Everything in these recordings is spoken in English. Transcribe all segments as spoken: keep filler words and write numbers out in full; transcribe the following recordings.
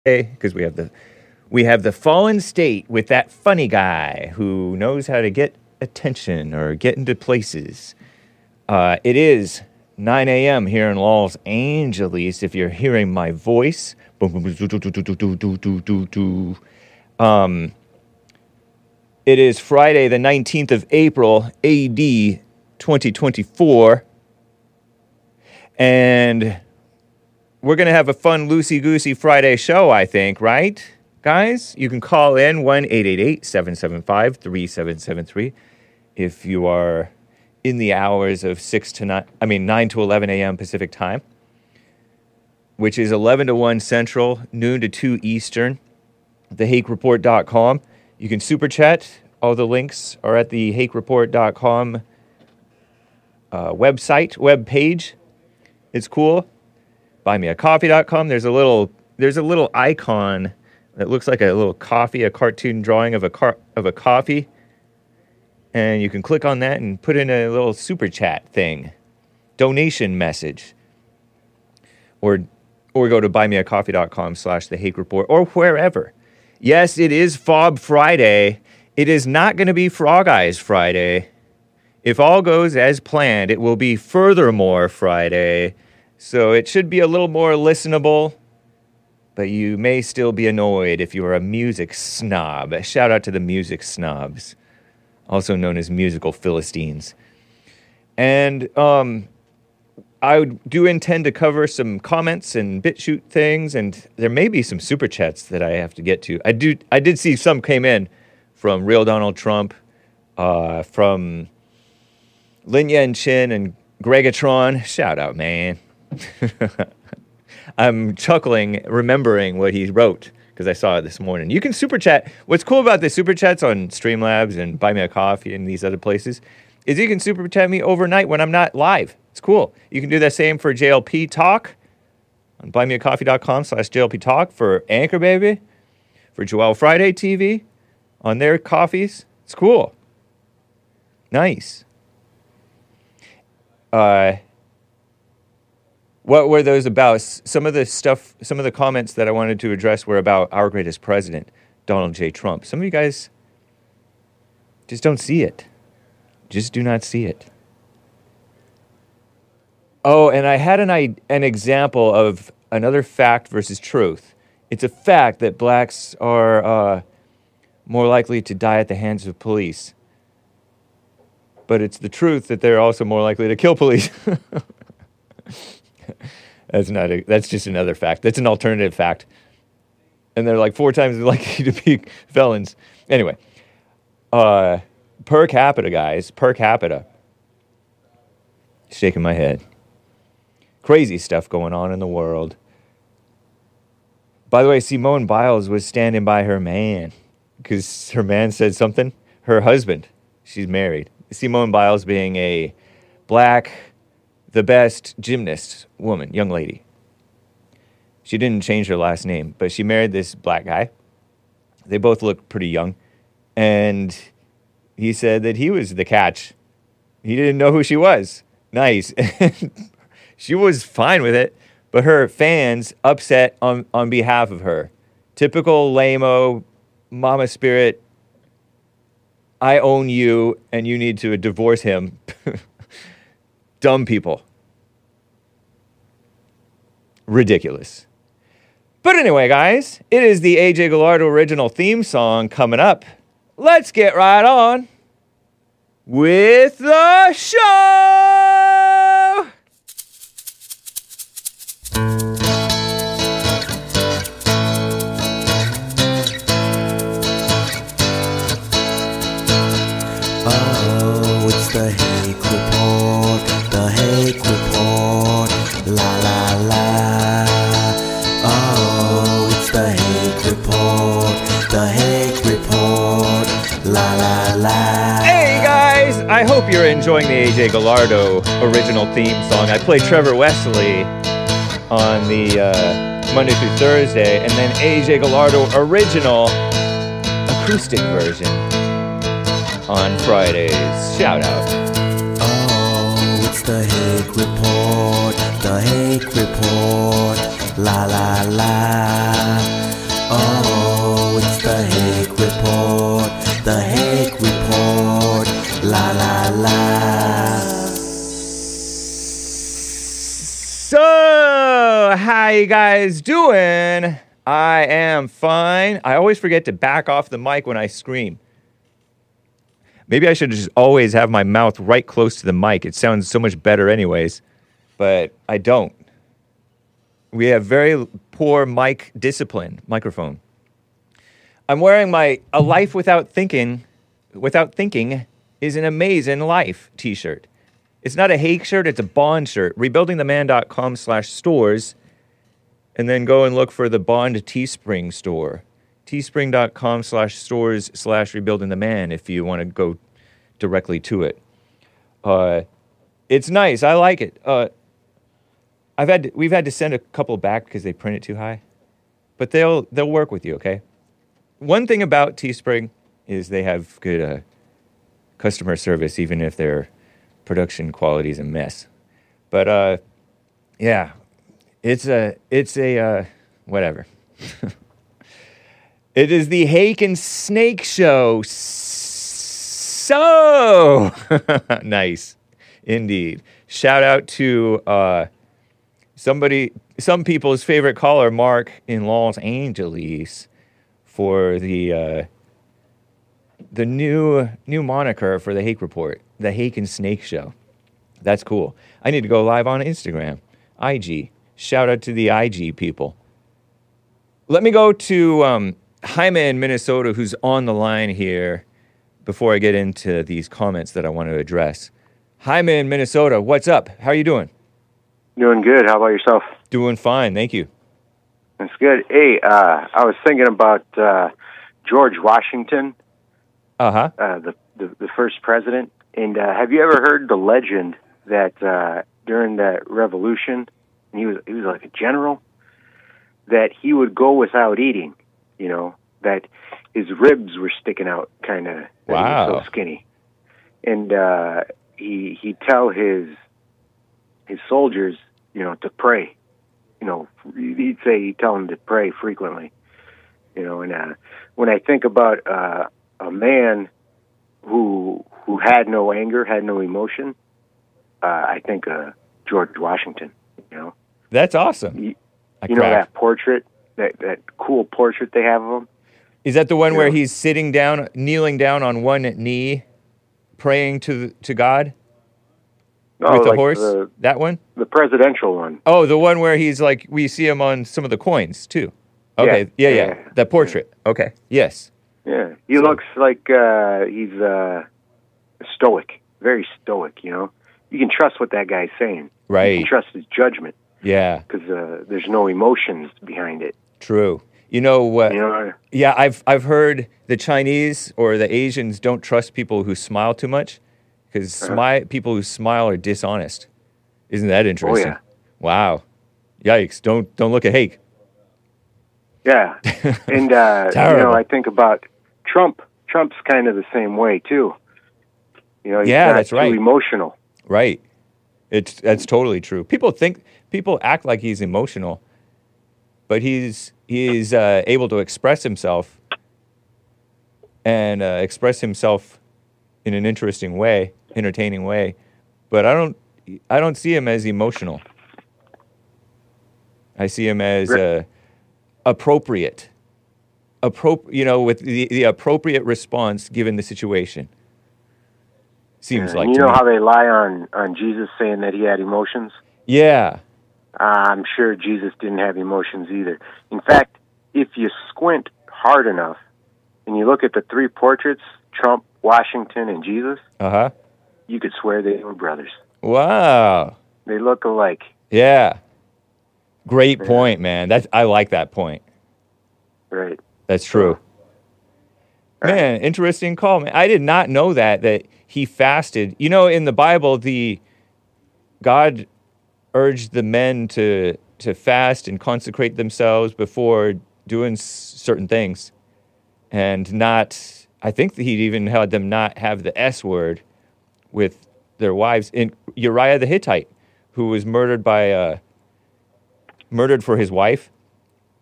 because we have the we have the fallen state with that funny guy who knows how to get attention or get into places. Uh, it is nine a.m. here in Los Angeles. If you're hearing my voice, um, it is Friday, the nineteenth of April, A D twenty twenty-four, and we're going to have a fun, loosey-goosey Friday show, I think, right, guys? You can call in one eight eight eight, seven seven five, three seven seven three if you are in the hours of six to nine, I mean nine to eleven a.m. Pacific time, which is eleven to one Central, noon to two Eastern, the hake report dot com. You can super chat. All the links are at the hake report dot com uh, website, web page. It's cool. buy me a coffee dot com. There's a little there's a little icon that looks like a little coffee, a cartoon drawing of a car, of a coffee. And you can click on that and put in a little super chat thing. Donation message. Or or go to buy me a coffee dot com slash the hake report or wherever. Yes, it is Fob Friday. It is not going to be Frog Eyes Friday. If all goes as planned, it will be Furthermore Friday. So it should be a little more listenable, but you may still be annoyed if you're a music snob. Shout out to the music snobs, also known as musical Philistines. And um, I do intend to cover some comments and BitChute things, and there may be some super chats that I have to get to. I do. I did see some came in from Real Donald Trump, uh, from Lin Yen Chin and Gregatron. Shout out, man. I'm chuckling, remembering what he wrote, because I saw it this morning. You can super chat. What's cool about the super chats on Streamlabs and Buy Me a Coffee and these other places is you can super chat me overnight when I'm not live. It's cool. You can do the same for J L P Talk on buy me a coffee dot com slash J L P Talk, for Anchor Baby, for Joel Friday T V on their coffees. It's cool. Nice. Uh... What were those about? Some of the stuff, some of the comments that I wanted to address were about our greatest president, Donald J. Trump. Some of you guys just don't see it. Just do not see it. Oh, and I had an an example of another fact versus truth. It's a fact that blacks are uh, more likely to die at the hands of police. But it's the truth that they're also more likely to kill police. That's not a, that's just another fact. That's an alternative fact. And they're like four times likely to be felons. Anyway, uh, per capita, guys, per capita. Shaking my head. Crazy stuff going on in the world. By the way, Simone Biles was standing by her man because her man said something. Her husband, she's married. Simone Biles being a black, the best gymnast woman, young lady. She didn't change her last name, but she married this black guy. They both look pretty young. And he said that he was the catch. He didn't know who she was. Nice. She was fine with it, but her fans upset on, on behalf of her. Typical lame-o, mama spirit, I own you and you need to divorce him. Dumb people. Ridiculous. But anyway, guys, it is the A J Gallardo original theme song coming up. Let's get right on with the show! Oh, it's the Hake Report, the Hake Report, la la la. Oh, it's the Hake Report, the Hake Report, la la la. Hey guys, I hope you're enjoying the A J Gallardo original theme song. I play Trevor Wesley on the uh, Monday through Thursday, and then A J Gallardo original acoustic version on Fridays. Shout out. Oh, it's the Hake Report, the Hake Report, la la la. Oh, it's the Hake Report, the Hake Report, la la la. So, how you guys doing? I am fine. I always forget to back off the mic when I scream. Maybe I should just always have my mouth right close to the mic. It sounds so much better anyways, but I don't. We have very poor mic discipline, microphone. I'm wearing my A Life Without Thinking, Without Thinking is an Amazing Life t-shirt. It's not a Hake shirt, it's a Bond shirt. rebuildingtheman.com slash stores, and then go and look for the Bond Teespring store. teespring.com slash stores slash rebuildingtheman if you want to go directly to it. Uh, it's nice. I like it. Uh, I've had to, we've had to send a couple back because they print it too high, but they'll they'll work with you. Okay. One thing about Teespring is they have good uh, customer service, even if their production quality is a mess. But uh, yeah, it's a it's a uh, whatever. It is the Hake and Snake Show. So nice, indeed. Shout out to uh, somebody, some people's favorite caller, Mark in Los Angeles, for the uh, the new new moniker for the Hake Report, the Hake and Snake Show. That's cool. I need to go live on Instagram, I G. Shout out to the I G people. Let me go to um, Jaime in Minnesota, who's on the line here, before I get into these comments that I want to address. Jaime in Minnesota, what's up? How are you doing? Doing good. How about yourself? Doing fine, thank you. That's good. Hey, uh, I was thinking about uh, George Washington, Uh-huh. uh, the, the the first president. And uh, have you ever heard the legend that uh, during that revolution, and he was he was like a general, that he would go without eating, you know, that his ribs were sticking out, kind of. He Wow. was so skinny, and uh, he he'd tell his his soldiers, you know, to pray. You know, he'd say he'd tell them to pray frequently. You know, and uh, when I think about uh, a man who who had no anger, had no emotion, uh, I think uh, George Washington. You know. That's awesome. You, I you know cracked. that portrait, that, that cool portrait they have of him? Is that the one Yeah. where he's sitting down, kneeling down on one knee, praying to to God No, with the like horse? The, That one? the presidential one. Oh, the one where he's like, we see him on some of the coins too. Okay, yeah, Yeah, yeah. yeah. That portrait. Okay, yes. Yeah, he So- looks like uh, he's uh, stoic, very stoic, you know? You can trust what that guy's saying. You Right. can trust his judgment Yeah, because uh, there's no emotions behind it. true. You know what? You know? Yeah, I've I've heard the Chinese or the Asians don't trust people who smile too much because Uh-huh. smi- people who smile are dishonest. Isn't that interesting? yeah. Wow. Yikes! Don't don't look at Hake. Yeah. And, uh, you Terrible. know, I think about Trump. Trump's kind of the same way, too. You know, he's Yeah, not that's too right. emotional. Right. It's that's totally true. People think people act like he's emotional, but he's he's uh, able to express himself and uh, express himself in an interesting way, entertaining way. But I don't I don't see him as emotional. I see him as uh, appropriate, appro- you know, with the, the appropriate response given the situation. Seems Yeah, like and you to know me. how they lie on, on Jesus saying that he had emotions? Yeah. Uh, I'm sure Jesus didn't have emotions either. In fact, if you squint hard enough and you look at the three portraits, Trump, Washington, and Jesus, Uh huh. you could swear they were brothers. Wow. They look alike. Yeah. Great point, man. That's I like that point. Right. That's true. Man, interesting call, man. I did not know that that he fasted. You know, in the Bible, the God urged the men to to fast and consecrate themselves before doing s- certain things, and not. I think that he even had them not have the S word with their wives. In Uriah the Hittite, who was murdered by uh, murdered for his wife,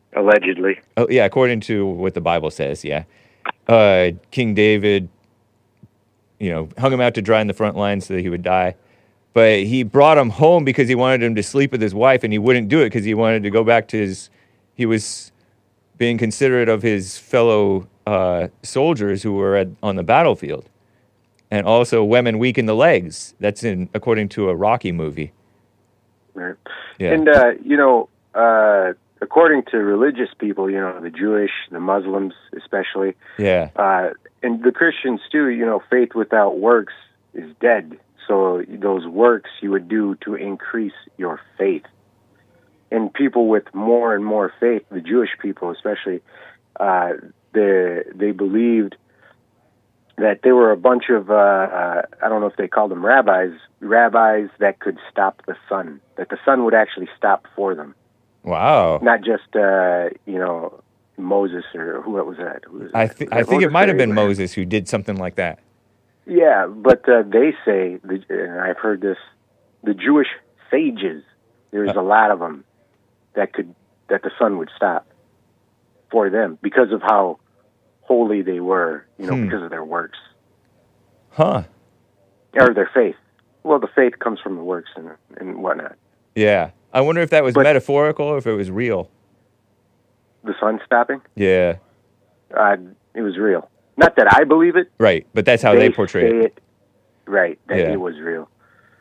Allegedly. Oh, yeah, according to what the Bible says, yeah. Uh, King David, you know, hung him out to dry in the front line so that he would die. But he brought him home because he wanted him to sleep with his wife, and he wouldn't do it because he wanted to go back to his... He was being considerate of his fellow uh, soldiers who were at, on the battlefield. And also, women weaken the legs. That's in according to a Rocky movie. Right. Yeah. And, uh, you know... Uh, according to religious people, you know, the Jewish, the Muslims especially, Yeah. uh, and the Christians too, you know, faith without works is dead. So those works you would do to increase your faith. And people with more and more faith, the Jewish people especially, uh, they, they believed that there were a bunch of, uh, uh, I don't know if they called them rabbis, rabbis that could stop the sun, that the sun would actually stop for them. Wow. Not just, uh, you know, Moses or who was that? Who was I, that? th- Was I that think it Moses might or have been Abraham? Moses who did something like that. Yeah, but uh, they say, the, and I've heard this, the Jewish sages, there's a lot of them that could, that the sun would stop for them because of how holy they were, you know, Hmm. because of their works. Huh. Or their faith. Well, the faith comes from the works and, and whatnot. Yeah. I wonder if that was But- metaphorical or if it was real. The sun stopping, Yeah. uh, it was real. Not that I believe it. Right. But that's how they, portray say it. it. Right, that Yeah. it was real.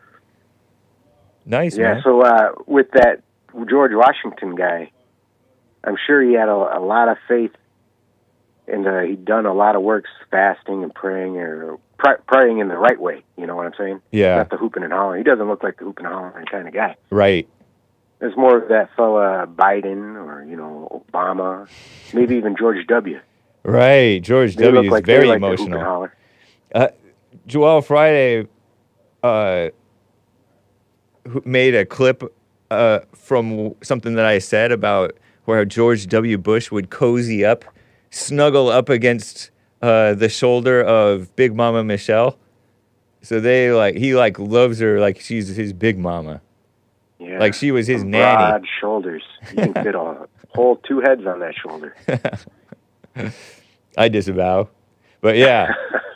Nice, Yeah, man. so uh, with that George Washington guy, I'm sure he had a, a lot of faith, and uh, he'd done a lot of works, fasting and praying, or pr- praying in the right way. You know what I'm saying? Yeah. Not the hooping and hollering. He doesn't look like the hooping and hollering kind of guy. Right. There's more of that fella Biden, or you know Obama, maybe even George W. Right. George They W. look is like very they like to hoop and emotional. holler. Uh, Joel Friday uh, who made a clip uh, from something that I said about where George W. Bush would cozy up, snuggle up against uh, the shoulder of Big Mama Michelle. So they like he like loves her like she's his big mama. Yeah. Like she was his Some nanny. Broad shoulders. You can fit a whole two heads on that shoulder. I disavow. But yeah.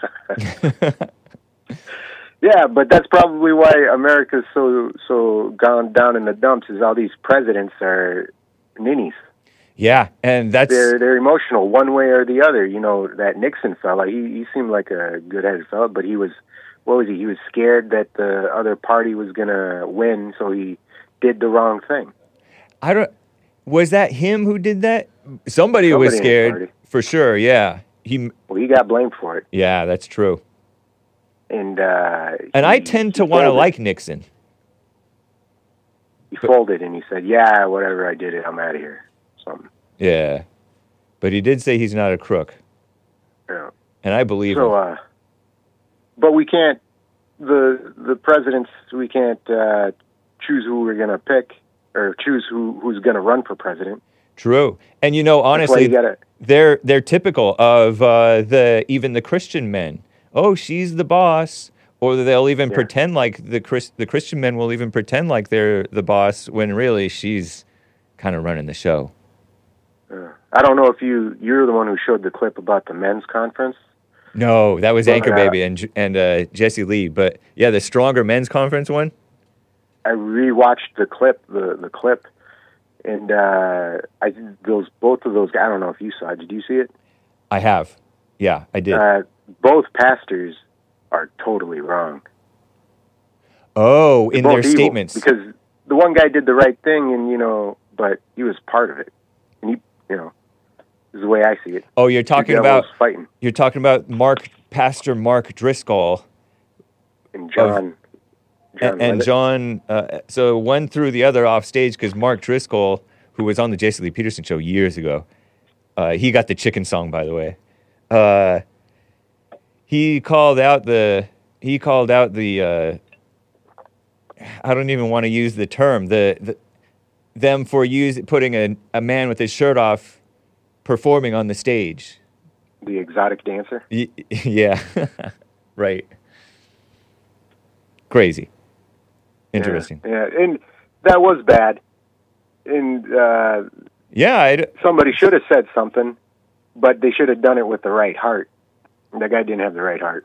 Yeah, but that's probably why America's so so gone down in the dumps. Is all these presidents are ninnies. Yeah, and that's They're they're emotional one way or the other. You know that Nixon fella. He he seemed like a good-headed fella, but he was what was he? He was scared that the other party was gonna win, so he did the wrong thing. I don't. Was that him who did that? Somebody, was Somebody in his scared party. for sure. Yeah, he. Well, he got blamed for it, Yeah, that's true. and uh, And he- I tend to he want to folded. like Nixon. He folded and he said, "Yeah, whatever, I did it. I'm out of here." Something. Yeah, but he did say he's not a crook, Yeah. and I believe So, him. uh, but we can't. The the presidents we can't uh, choose who we're gonna pick or choose who who's gonna run for president. True, and you know, That's why honestly, you gotta. they're they're typical of uh, the even the Christian men. Oh, she's the boss, or they'll even Yeah. pretend like the Chris, the Christian men will even pretend like they're the boss when really she's kind of running the show. Uh, I don't know if you you're the one who showed the clip about the men's conference. No, that was But, Anchor uh, Baby and and uh, Jesse Lee. But yeah, the Stronger Men's Conference one. I rewatched the clip, the the clip, and uh, I those both of those. I don't know if you saw it. Did you see it? I have. Yeah, I did. Uh, both pastors are totally wrong. oh, in Both their evil, statements. because the one guy did the right thing, and you know, but he was part of it, and he, you know, this is the way I see it. oh, you're talking The devil's about fighting, you're talking about Mark Pastor Mark Driscoll and John, John and, and Levitt. John. Uh, so one threw the other off stage because Mark Driscoll, who was on the Jesse Lee Peterson show years ago, uh, he got the chicken song, by the way. Uh, he called out the he called out the. Uh, I don't even want to use the term the, the them for use putting a, a man with his shirt off performing on the stage. the exotic dancer. Y- yeah, right. Crazy. Interesting. Yeah, yeah, and that was bad. And uh, Yeah, I'd, Somebody should have said something, but they should have done it with the right heart. That guy didn't have the right heart.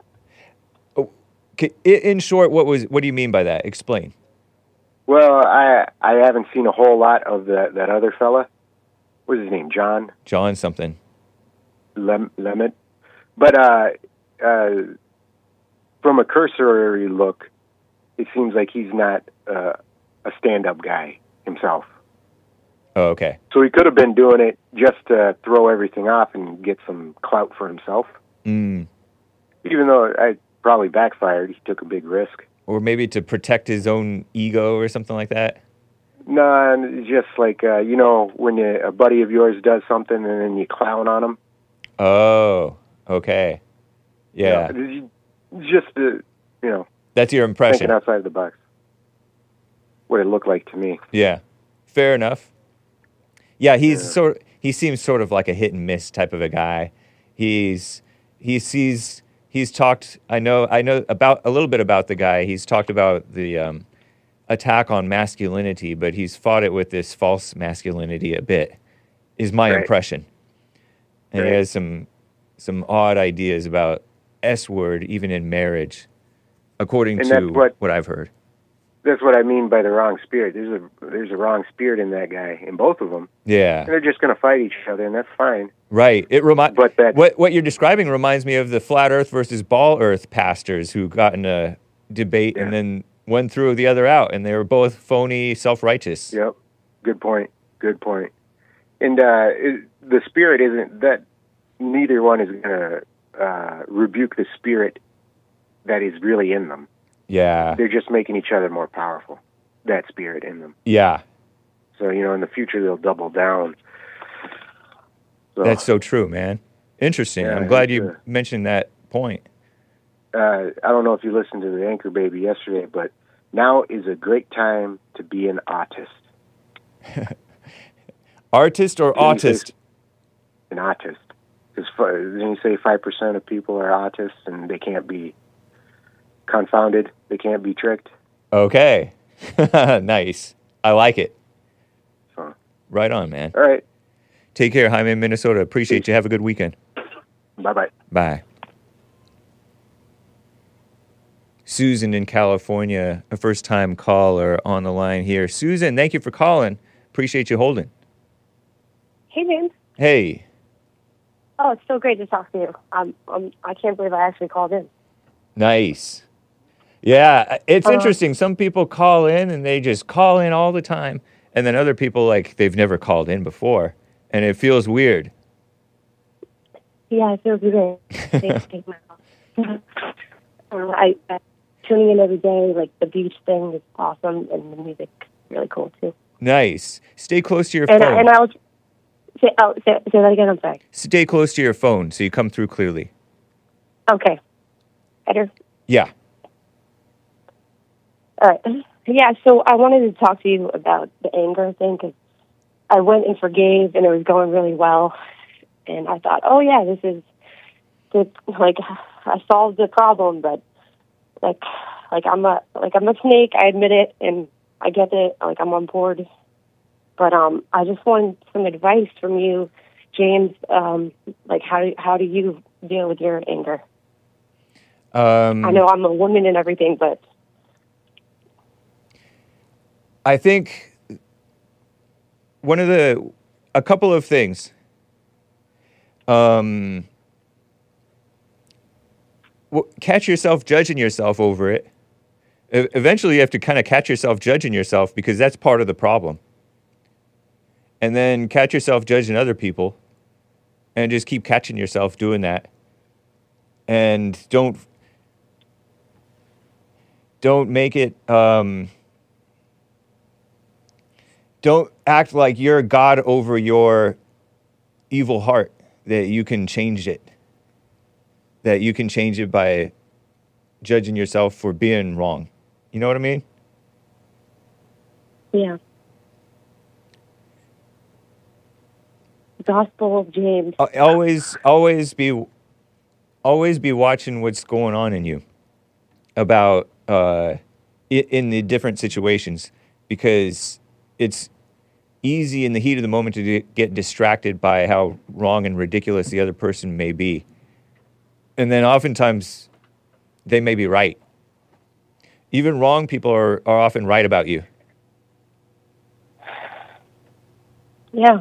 Ca- i- in short, what was what do you mean by that? Explain. Well, I I haven't seen a whole lot of that that other fella. What's his name? John John something. Lem- Lemmet. But uh, uh, from a cursory look, it seems like he's not uh, a stand-up guy himself. Oh, okay. So he could have been doing it just to throw everything off and get some clout for himself. Mm. Even though I probably backfired, he took a big risk. Or maybe to protect his own ego or something like that. No, and it's just like, uh, you know, when you, a buddy of yours does something and then you clown on him. Oh, okay. Yeah. You know, just, uh, you know, That's your impression. thinking outside the box. What it looked like to me. Yeah. Fair enough. Yeah, he's Yeah. sort he seems sort of like a hit and miss type of a guy. He's he sees he's talked I know I know about a little bit about the guy. He's talked about the um, attack on masculinity, but he's fought it with this false masculinity a bit, is my Right. impression. And he Right. has some some odd ideas about S word even in marriage, according And to that's what- what I've heard. That's what I mean by the wrong spirit. There's a there's a wrong spirit in that guy, in both of them. Yeah. And they're just going to fight each other, and that's fine. Right. It remi- But that- what what you're describing reminds me of the flat Earth versus ball Earth pastors who got in a debate and Yeah. then one threw the other out, and they were both phony, self-righteous. Yep. Good point. Good point. And uh, it, the spirit isn't that. Neither one is going to uh, rebuke the spirit that is really in them. Yeah. They're just making each other more powerful. That spirit in them. Yeah. So you know, in the future they'll double down. So, That's so true, man. Interesting. Yeah, I'm glad it's, you uh, mentioned that point. uh, I don't know if you listened to the Anchor Baby yesterday, but now is a great time to be an artist. Artist or Yeah, he says- autist? An artist. Because then you say five percent of people are autists and they can't be confounded. They can't be tricked. Okay. Nice. I like it. So, Right on, man. all right. Take care, Jaime, Minnesota. Appreciate you. Have a good weekend. Bye-bye. Bye. Susan in California, a first-time caller on the line here. Susan, thank you for calling. Appreciate you holding. Hey, James. Hey. Oh, it's so great to talk to you. Um, um, I can't believe I actually called in. Nice. Yeah, it's Uh, interesting. Some people call in and they just call in all the time. And then other people, like, they've never called in before. And it feels weird. Yeah, it feels good. Thanks for taking my call. uh, I, I tuning in every day. Like the beach thing is awesome, and the music really cool too. Nice. Stay close to your And phone. I, and I was say, oh, say, say that again. I'm sorry. Stay close to your phone so you come through clearly. Okay. Better. Yeah. All right. Yeah. So I wanted to talk to you about the anger thing because I went and forgave, and it was going really well. And I thought, oh yeah, this is the, like I solved the problem, but like like I'm a like I'm a snake. I admit it, and I get it. Like I'm on board, but um, I just want some advice from you, James. Um, like how do how do you deal with your anger? Um, I know I'm a woman and everything, but I think one of the, a couple of things. Um, w- catch yourself judging yourself over it. E- eventually, you have to kind of catch yourself judging yourself because that's part of the problem. And then catch yourself judging other people and just keep catching yourself doing that. And don't, don't make it, um, don't act like you're God over your evil heart, that you can change it, that you can change it by judging yourself for being wrong. You know what I mean? yeah. Gospel of James. Uh, Always, always be, always be watching what's going on in you about uh, i- in the different situations, because it's easy in the heat of the moment to d- get distracted by how wrong and ridiculous the other person may be. And then oftentimes they may be right. Even wrong people are, are often right about you. Yeah.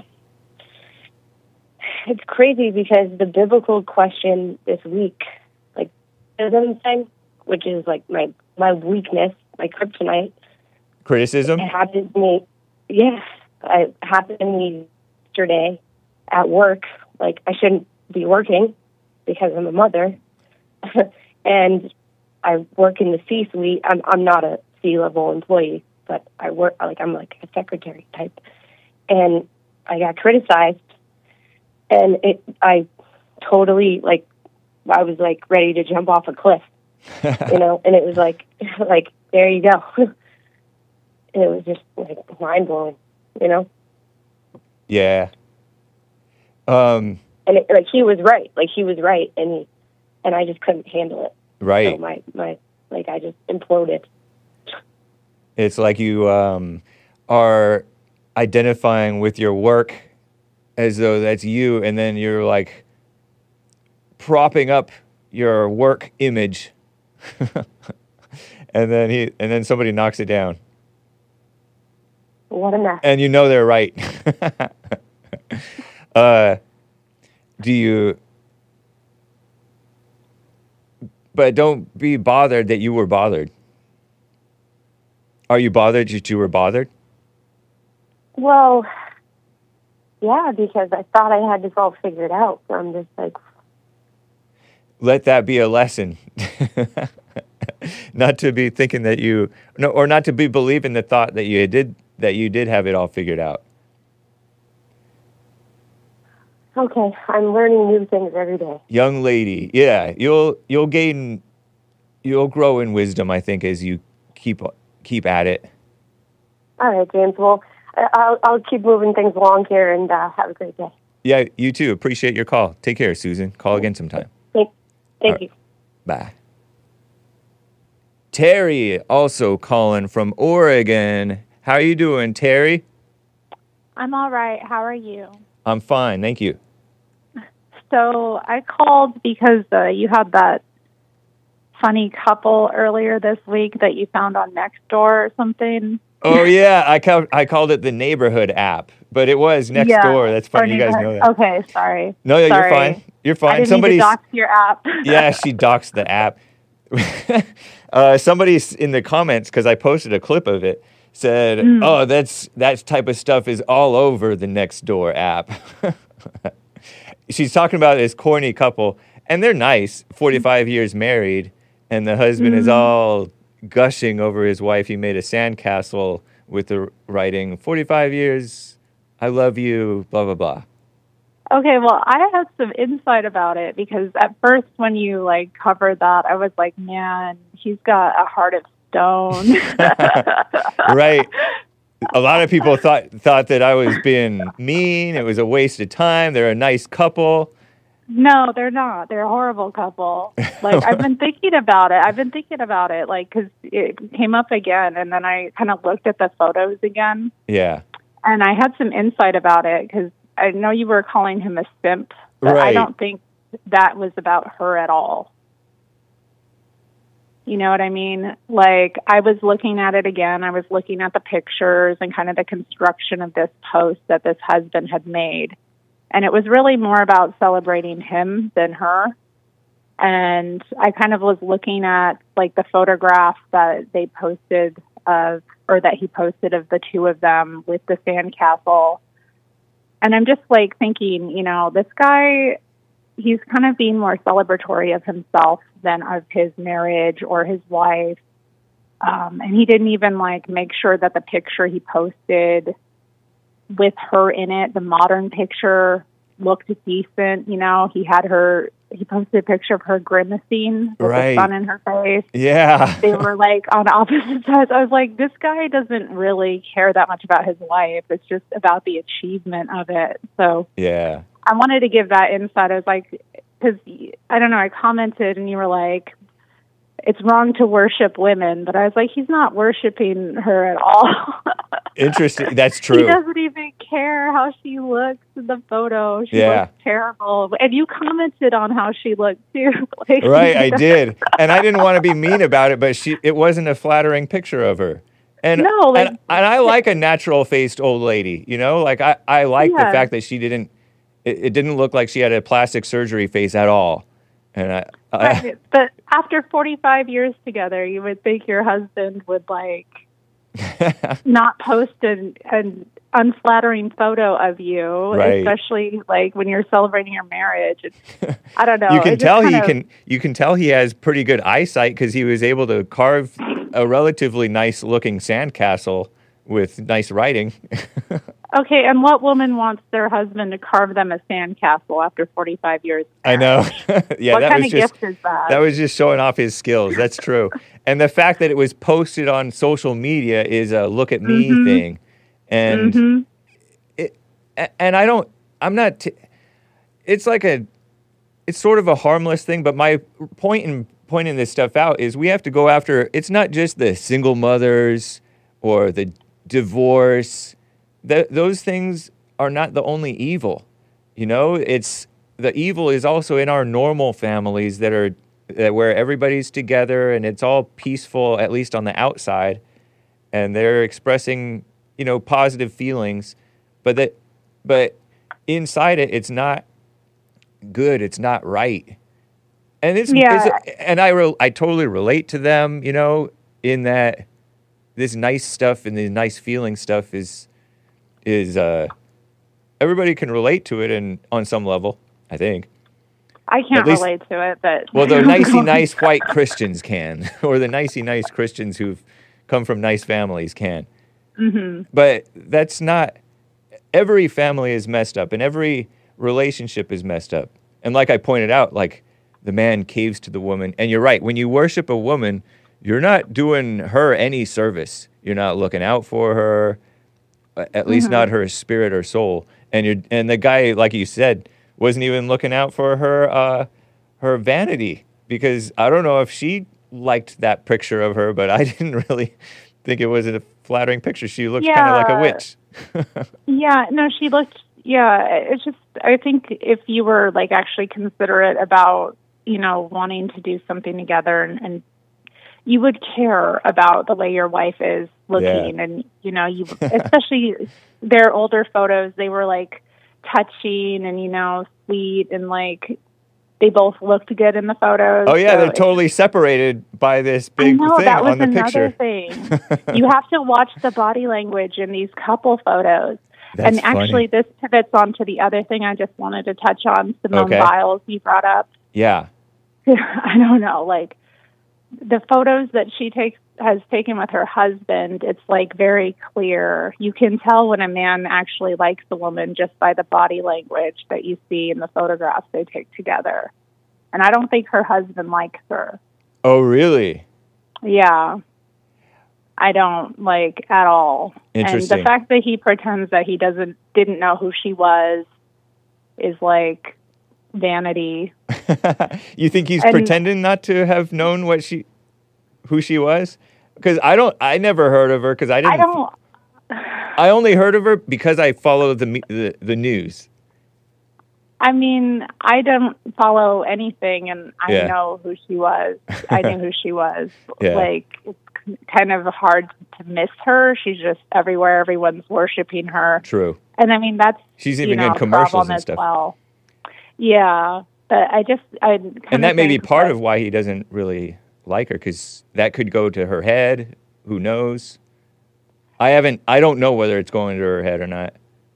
It's crazy because the biblical question this week, like, criticism thing, which is like my, my weakness, my kryptonite. Criticism? It happened to me. Yeah. It happened to me yesterday at work. Like, I shouldn't be working because I'm a mother. And I work in the C-suite. I'm, I'm not a C-level employee, but I work, like, I'm like a secretary type. And I got criticized. And it, I totally, like, I was, like, ready to jump off a cliff, you know? And it was like, like, there you go. And it was just, like, mind-blowing, you know? Yeah. Um, and, it, like, he was right. Like, he was right, and he, and I just couldn't handle it. Right. So my, my, like, I just imploded. It's like you um, are identifying with your work as though that's you, and then you're like propping up your work image, and then he, and then somebody knocks it down. What a mess! And you know they're right. uh, do you? But don't be bothered that you were bothered. Are you bothered that you were bothered? Well. Yeah, because I thought I had this all figured out. So I'm just like... Let that be a lesson. Not to be thinking that you... no, or not to be believing the thought that you did that you did have it all figured out. Okay, I'm learning new things every day. Young lady, yeah, you'll you'll gain... You'll grow in wisdom, I think, as you keep keep at it. All right, James. Well... I'll, I'll keep moving things along here, and uh, have a great day. Yeah, you too. Appreciate your call. Take care, Susan. Call again sometime. Thank, thank right. you. Bye. Terry also calling from Oregon. How are you doing, Terry? I'm all right. How are you? I'm fine. Thank you. So I called because uh, you had that funny couple earlier this week that you found on Nextdoor or something. Oh, yeah. I, called, I called it the Neighborhood app, but it was next yeah, door. That's funny. You guys know that. Okay, sorry. No, yeah, sorry. you're fine. You're fine. I didn't Somebody's, need to dox your app. Yeah, she doxed the app. uh, somebody's in the comments, because I posted a clip of it, said, mm. oh, that's that type of stuff is all over the Nextdoor app. She's talking about this corny couple, and they're nice, forty-five years married, and the husband mm. is all gushing over his wife. He made a sandcastle with the writing, forty-five years, I love you, blah, blah, blah. Okay, well, I had some insight about it because at first when you, like, covered that, I was like, man, he's got a heart of stone. Right. A lot of people thought thought that I was being mean. It was a waste of time. They're a nice couple. No, they're not. They're a horrible couple. Like, I've been thinking about it. I've been thinking about it, like, because it came up again, and then I kind of looked at the photos again. Yeah. And I had some insight about it, because I know you were calling him a simp, but right. I don't think that was about her at all. You know what I mean? Like, I was looking at it again. I was looking at the pictures and kind of the construction of this post that this husband had made. And it was really more about celebrating him than her. And I kind of was looking at, like, the photograph that they posted of, or that he posted of the two of them with the sandcastle. And I'm just, like, thinking, you know, this guy, he's kind of being more celebratory of himself than of his marriage or his wife. Um, and he didn't even, like, make sure that the picture he posted with her in it, the modern picture, looked decent. You know, he had her, he posted a picture of her grimacing with right. the sun in her face. Yeah. They were, like, on opposite sides. I was like, this guy doesn't really care that much about his wife. It's just about the achievement of it. So yeah, I wanted to give that insight. I was like, because, I don't know, I commented and you were like, it's wrong to worship women. But I was like, he's not worshiping her at all. Interesting. That's He true. doesn't even care how she looks in the photo. She Yeah. looks terrible. And you commented on how she looked too. Like, Right, I did. And I didn't want to be mean about it, but she it wasn't a flattering picture of her. And No, like- and, and I like a natural faced old lady, you know? Like I, I like the Yeah. fact that she didn't it, it didn't look like she had a plastic surgery face at all. And I, I Right. But after forty-five years together, you would think your husband would like not post an, an unflattering photo of you, Right. especially like when you're celebrating your marriage. It's, I don't know. you can It just tell he kind of- can you can tell he has pretty good eyesight because he was able to carve a relatively nice looking sandcastle with nice writing. Okay, and what woman wants their husband to carve them a sandcastle after forty-five years? of I know. marriage? Yeah, What that kind was of just gift is that? that was just showing off his skills. That's true. And the fact that it was posted on social media is a look at me Mhm. thing. And Mhm. it a- and I don't I'm not t- it's like a it's sort of a harmless thing, but my point in pointing this stuff out is we have to go after it's not just the single mothers or the divorce. Th- those things are not the only evil. You know, it's the evil is also in our normal families that are that where everybody's together and it's all peaceful, at least on the outside, and they're expressing, you know, positive feelings, but that but inside it, it's not good. It's not right. And it's, Yeah. it's and I re- I totally relate to them, you know, in that this nice stuff and the nice feeling stuff is is uh everybody can relate to it and on some level, I think. I can't At least- relate to it, but Well, the nicey nice white Christians can, or the nicey nice Christians who've come from nice families can. Mhm. But that's not, every family is messed up and every relationship is messed up. And like I pointed out, like the man caves to the woman. And you're right, when you worship a woman, you're not doing her any service. You're not looking out for her, a- at least not her spirit or soul. And you're, and the guy, like you said, wasn't even looking out for her, uh, her vanity, because I don't know if she liked that picture of her, but I didn't really think it was a flattering picture. She looked kind of like a Yeah. witch. Yeah, no, she looked, yeah, it's just, I think if you were like actually considerate about, you know, wanting to do something together and, and you would care about the way your wife is looking. Yeah. And, you know, you, especially their older photos, they were like touching and, you know, sweet and like, they both looked good in the photos. Oh yeah, so they're it's- totally separated by this I big know, thing that was on the another picture. thing. You have to watch the body language in these couple photos. That's and actually, funny. this pivots on to the other thing I just wanted to touch on, Simone Okay. Biles, you brought up. Yeah. I don't know, like, the photos that she takes has taken with her husband, it's like very clear. You can tell when a man actually likes a woman just by the body language that you see in the photographs they take together. And I don't think her husband likes her. Oh really? Yeah. I don't like at all. And Interesting. the fact that he pretends that he doesn't didn't know who she was is like vanity. You think he's And- pretending not to have known what she, who she was? Because I don't, I never heard of her because I didn't. I don't I only heard of her because I follow the me- the, the news. I mean, I don't follow anything, and I Yeah. know who she was. I knew who she was. Yeah. Like, it's kind of hard to miss her. She's just everywhere. Everyone's worshiping her. True. And I mean, that's She's you even know, in a commercials problem and as stuff. well. Yeah, but I just I kind And that may be part of why he doesn't really like her, because that could go to her head. Who knows? I haven't. I don't know whether it's going to her head or not.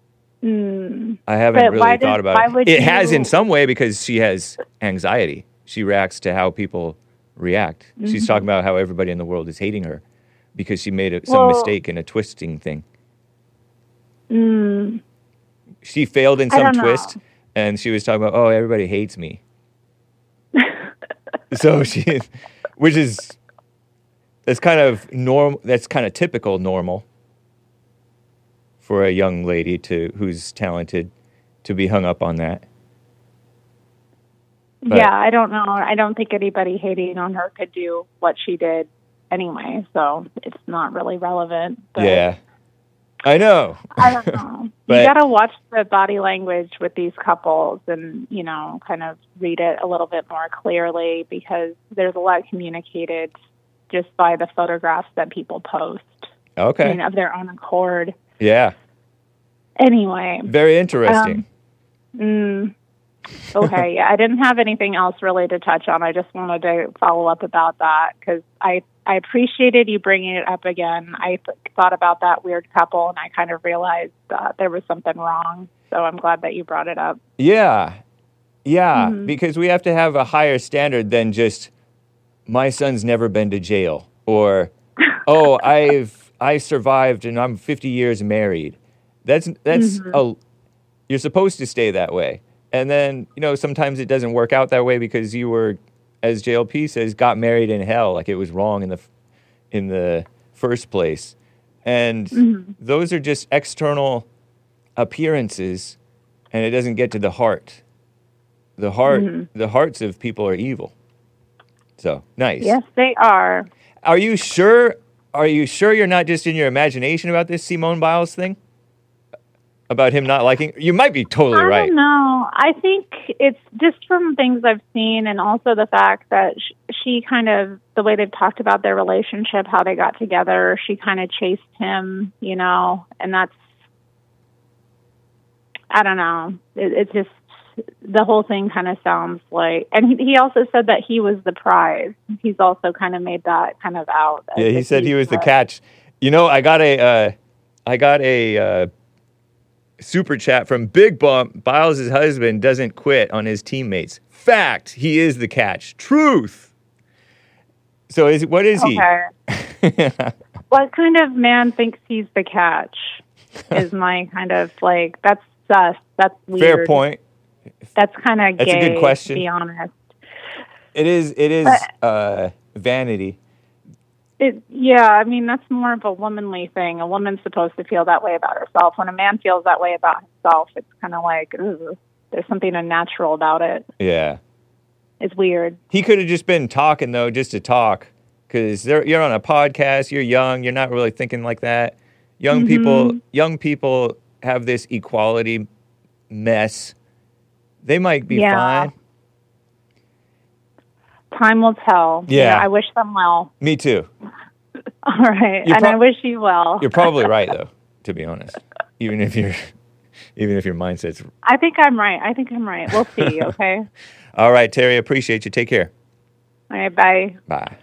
Mm, I haven't But really why thought did- about why it. would It has you- in some way because she has anxiety. She reacts to how people react. She's talking about how everybody in the world is hating her because she made a, some Well- mistake in a twisting thing. mm, She failed in I some don't know. twist, and she was talking about, oh, everybody hates me. So she, which is, that's kind of norm. That's kind of typical normal for a young lady to who's talented to be hung up on that. But- yeah, I don't know. I don't think anybody hating on her could do what she did anyway. So it's not really relevant. But Yeah. I know. I don't know. But- you got to watch the body language with these couples and, you know, kind of read it a little bit more clearly because there's a lot communicated just by the photographs that people post. Okay. I mean, of their own accord. Yeah. Anyway. Very interesting. Um, mm, okay. Yeah, I didn't have anything else really to touch on. I just wanted to follow up about that because I, I appreciated you bringing it up again. I th- thought about that weird couple, and I kind of realized that there was something wrong. So I'm glad that you brought it up. Yeah. Yeah, Mhm. because we have to have a higher standard than just my son's never been to jail or oh, I've I survived and I'm fifty years married. That's that's Mhm. a you're supposed to stay that way. And then, you know, sometimes it doesn't work out that way because you were, as J L P says, got married in hell, like it was wrong in the in the first place. And Mhm. those are just external appearances, and it doesn't get to the heart. The heart, Mhm. the hearts of people are evil. So nice. Yes, they are. Are you sure? Are you sure you're not just in your imagination about this Simone Biles thing? About him not liking? You might be totally I right. don't know. I think it's just from things I've seen, and also the fact that sh- she kind of, the way they've talked about their relationship, how they got together, she kind of chased him, you know, and that's, I don't know. It, it just, the whole thing kind of sounds like, and he, he also said that he was the prize. He's also kind of made that kind of out. as Yeah, he if said he's he was the catch. You know, I got a, uh, I got a uh, super chat from Big Bump. Biles' husband doesn't quit on his teammates. Fact, he is the catch. Truth. So is what is Okay. he? What kind of man thinks he's the catch? Is my kind of like, that's sus. That's weird. Fair point. That's kind of That's a gay, good question. to be honest. It is. It is But- uh, vanity. It, yeah, I mean, that's more of a womanly thing. A woman's supposed to feel that way about herself. When a man feels that way about himself, it's kind of like, ooh, there's something unnatural about it. Yeah. It's weird. He could have just been talking though, just to talk, because you're on a podcast. You're young. You're not really thinking like that. Young Mhm. people. Young people have this equality mess. They might be Yeah. fine. Time will tell. You Yeah. know, I wish them well. Me too. All right. You're and I prob- wish you well. You're probably right though, to be honest. Even if you're, even if your mindset's. I think I'm right. I think I'm right. We'll see, okay? All right, Terry. Appreciate you. Take care. All right, bye. Bye.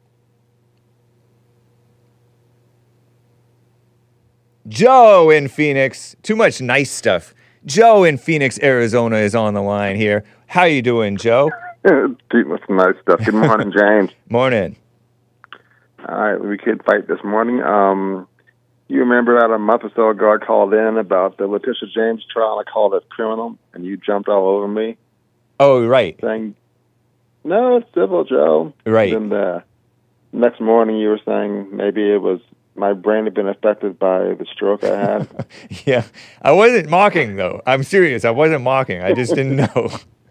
Joe in Phoenix. Too much nice stuff. Joe in Phoenix, Arizona is on the line here. How you doing, Joe? Deep with some nice stuff. Good morning, James. Morning. All right, we could fight this morning. Um, you remember about a month or so ago, I called in about the Letitia James trial. I called it criminal, and you jumped all over me, Oh, right. saying, "No, it's civil, Joe." Right. And then the next morning, you were saying maybe it was my brain had been affected by the stroke I had. Yeah. I wasn't mocking, though. I'm serious. I wasn't mocking. I just didn't know.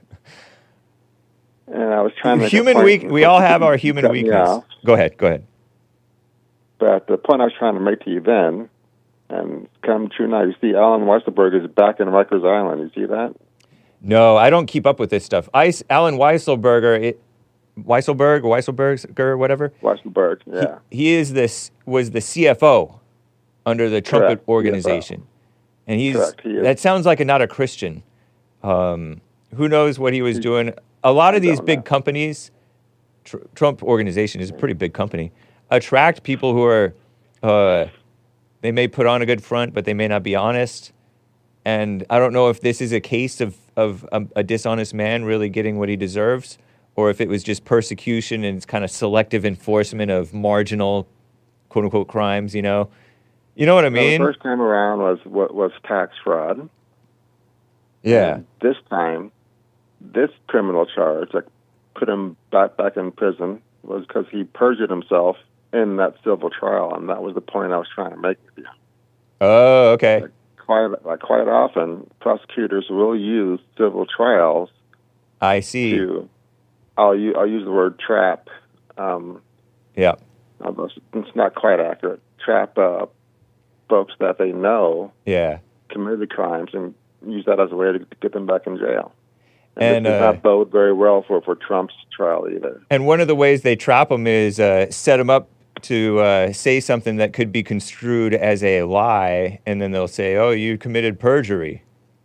And I was trying to make a Human point- weak. We all have our human Cut me weakness. off. Go ahead. Go ahead. But the point I was trying to make to you then, and it's come true now, you see Alan Weisselberg is back in Rikers Island. You see that? No, I don't keep up with this stuff. I, Alan Weisselberger, it, Weisselberg, Weisselberger, whatever. Weisselberg, yeah. He, he is this was the C F O under the Trumpet Correct, organization, and he's Correct, he is. that sounds like a, not a Christian. Um, who knows what he was doing? A lot of I these don't big know. companies, tr- Trump organization is a pretty big company, attract people who are, uh, they may put on a good front, but they may not be honest. And I don't know if this is a case of, of a, a dishonest man really getting what he deserves, or if it was just persecution and it's kind of selective enforcement of marginal, quote unquote, crimes, you know? You know what I Well, mean? the first time around was what was tax fraud. Yeah. And this time, this criminal charge that put him back back in prison was because he perjured himself in that civil trial, and that was the point I was trying to make with you. Oh, okay. Quite like quite often, prosecutors will use civil trials I see. to. I'll use, I'll use the word trap. Um, Yeah. although it's not quite accurate. Trap uh, folks that they know Yeah. committed crimes and use that as a way to get them back in jail. And, And it does uh, not bode very well for, for Trump's trial either. And one of the ways they trap them is uh, set them up to uh, say something that could be construed as a lie, and then they'll say, "Oh, you committed perjury."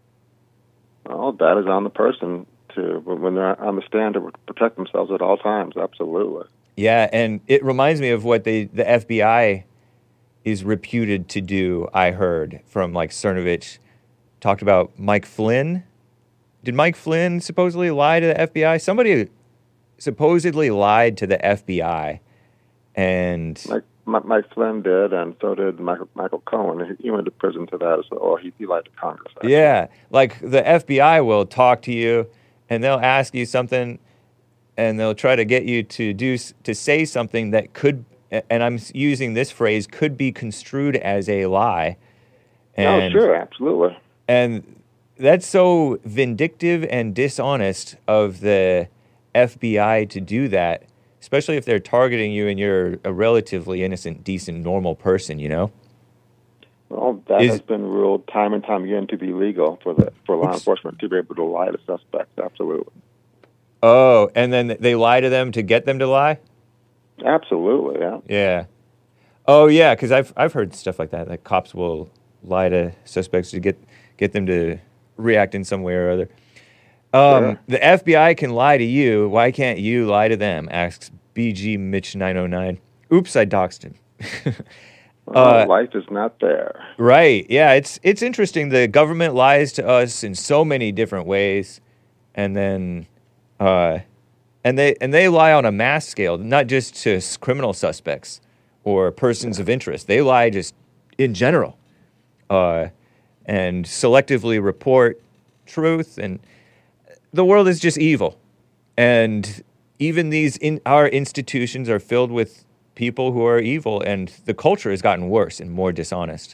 Well, that is on the person to when they're on the stand to protect themselves at all times. Absolutely. Yeah, and it reminds me of what they the F B I is reputed to do. I heard from like Cernovich talked about Mike Flynn. Did Mike Flynn supposedly lie to the F B I? Somebody supposedly lied to the F B I, and Mike, Mike Flynn did, and so did Michael, Michael Cohen. He went to prison to that, so, or he, he lied to Congress. Actually. Yeah, like the F B I will talk to you, and they'll ask you something, and they'll try to get you to do to say something that could, and I'm using this phrase, could be construed as a lie. And, oh, sure, absolutely. And that's so vindictive and dishonest of the F B I to do that, especially if they're targeting you and you're a relatively innocent, decent, normal person, you know? Well, that Is, has been ruled time and time again to be legal for the for law oops. enforcement to be able to lie to suspects, absolutely. Oh, and then they lie to them to get them to lie? Absolutely, yeah. Yeah. Oh, yeah, because I've, I've heard stuff like that, that cops will lie to suspects to get, get them to react in some way or other. Um, Sure. The F B I can lie to you. Why can't you lie to them? Asks B G Mitch nine oh nine. Oops, I doxed him. Well, uh, life is not there. Right. Yeah, it's it's interesting. The government lies to us in so many different ways, and then, uh, and they and they lie on a mass scale, not just to s- criminal suspects or persons of interest. They lie just in general, uh, and selectively report truth. And the world is just evil, and even these in our institutions are filled with people who are evil, and the culture has gotten worse and more dishonest.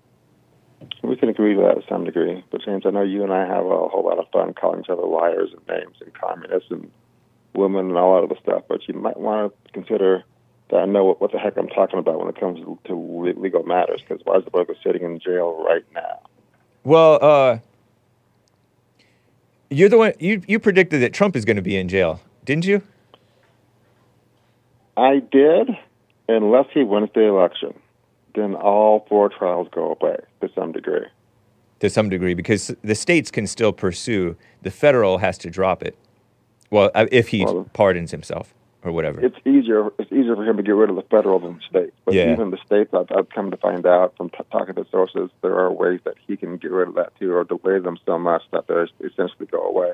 We can agree to that to some degree. But, James, I know you and I have a whole lot of fun calling each other liars and names and communists and women and all that other stuff. But you might want to consider that I know what, what the heck I'm talking about when it comes to, to legal matters, because Weisberg is sitting in jail right now. Well, uh, you're the one, you, you predicted that Trump is going to be in jail, didn't you? I did, unless he wins the election. Then all four trials go away to some degree. To some degree, because the states can still pursue. The federal has to drop it. Well, uh, if he Well, pardons himself or whatever. It's easier. It's easier for him to get rid of the federal than the state. But Yeah. even the states, I've, I've come to find out from t- talking to sources, there are ways that he can get rid of that too, or delay them so much that they essentially go away.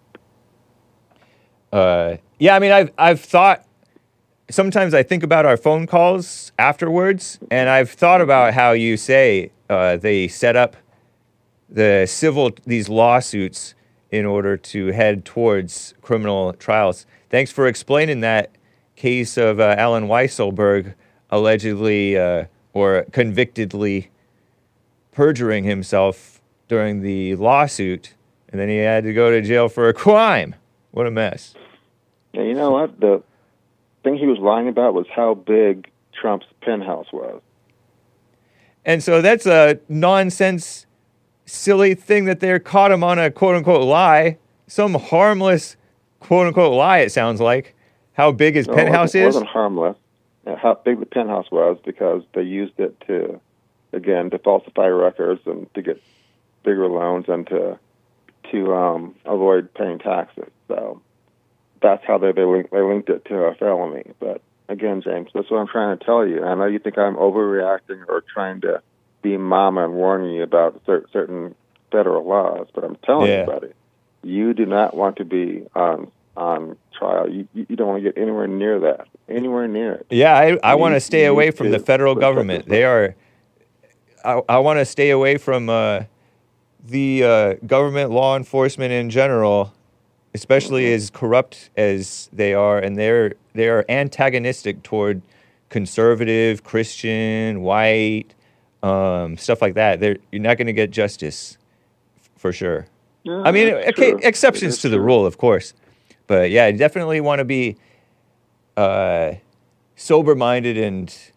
Uh, yeah, I mean, I've I've thought. Sometimes I think about our phone calls afterwards, and I've thought about how you say uh, they set up the civil these lawsuits in order to head towards criminal trials. Thanks for explaining that case of uh, Alan Weisselberg allegedly uh, or convictedly perjuring himself during the lawsuit, and then he had to go to jail for a crime. What a mess. And you know what? The thing he was lying about was how big Trump's penthouse was. And so that's a nonsense, silly thing that they're caught him on a quote-unquote lie. Some harmless quote-unquote lie, it sounds like. How big his No, penthouse it is? wasn't harmless. Uh, How big the penthouse was, because they used it to, again, to falsify records and to get bigger loans and to to um, avoid paying taxes. So that's how they they, link, they linked it to a felony. But again, James, that's what I'm trying to tell you. I know you think I'm overreacting or trying to be mama and warning you about cer- certain federal laws, but I'm telling Yeah. you, buddy, you do not want to be on on trial. You you don't want to get anywhere near that, anywhere near it. Yeah, I, I You want to need- stay you away need from to the federal protect government. yourself. They are. I, I want to stay away from uh, the uh, government, law enforcement in general, especially Mm-hmm. as corrupt as they are, and they're they are antagonistic toward conservative, Christian, white, um, stuff like that. They're, you're not going to get justice f- for sure. Yeah, I mean, that's okay, true. exceptions It is to the true. rule, of course, but yeah, I definitely want to be uh, sober-minded and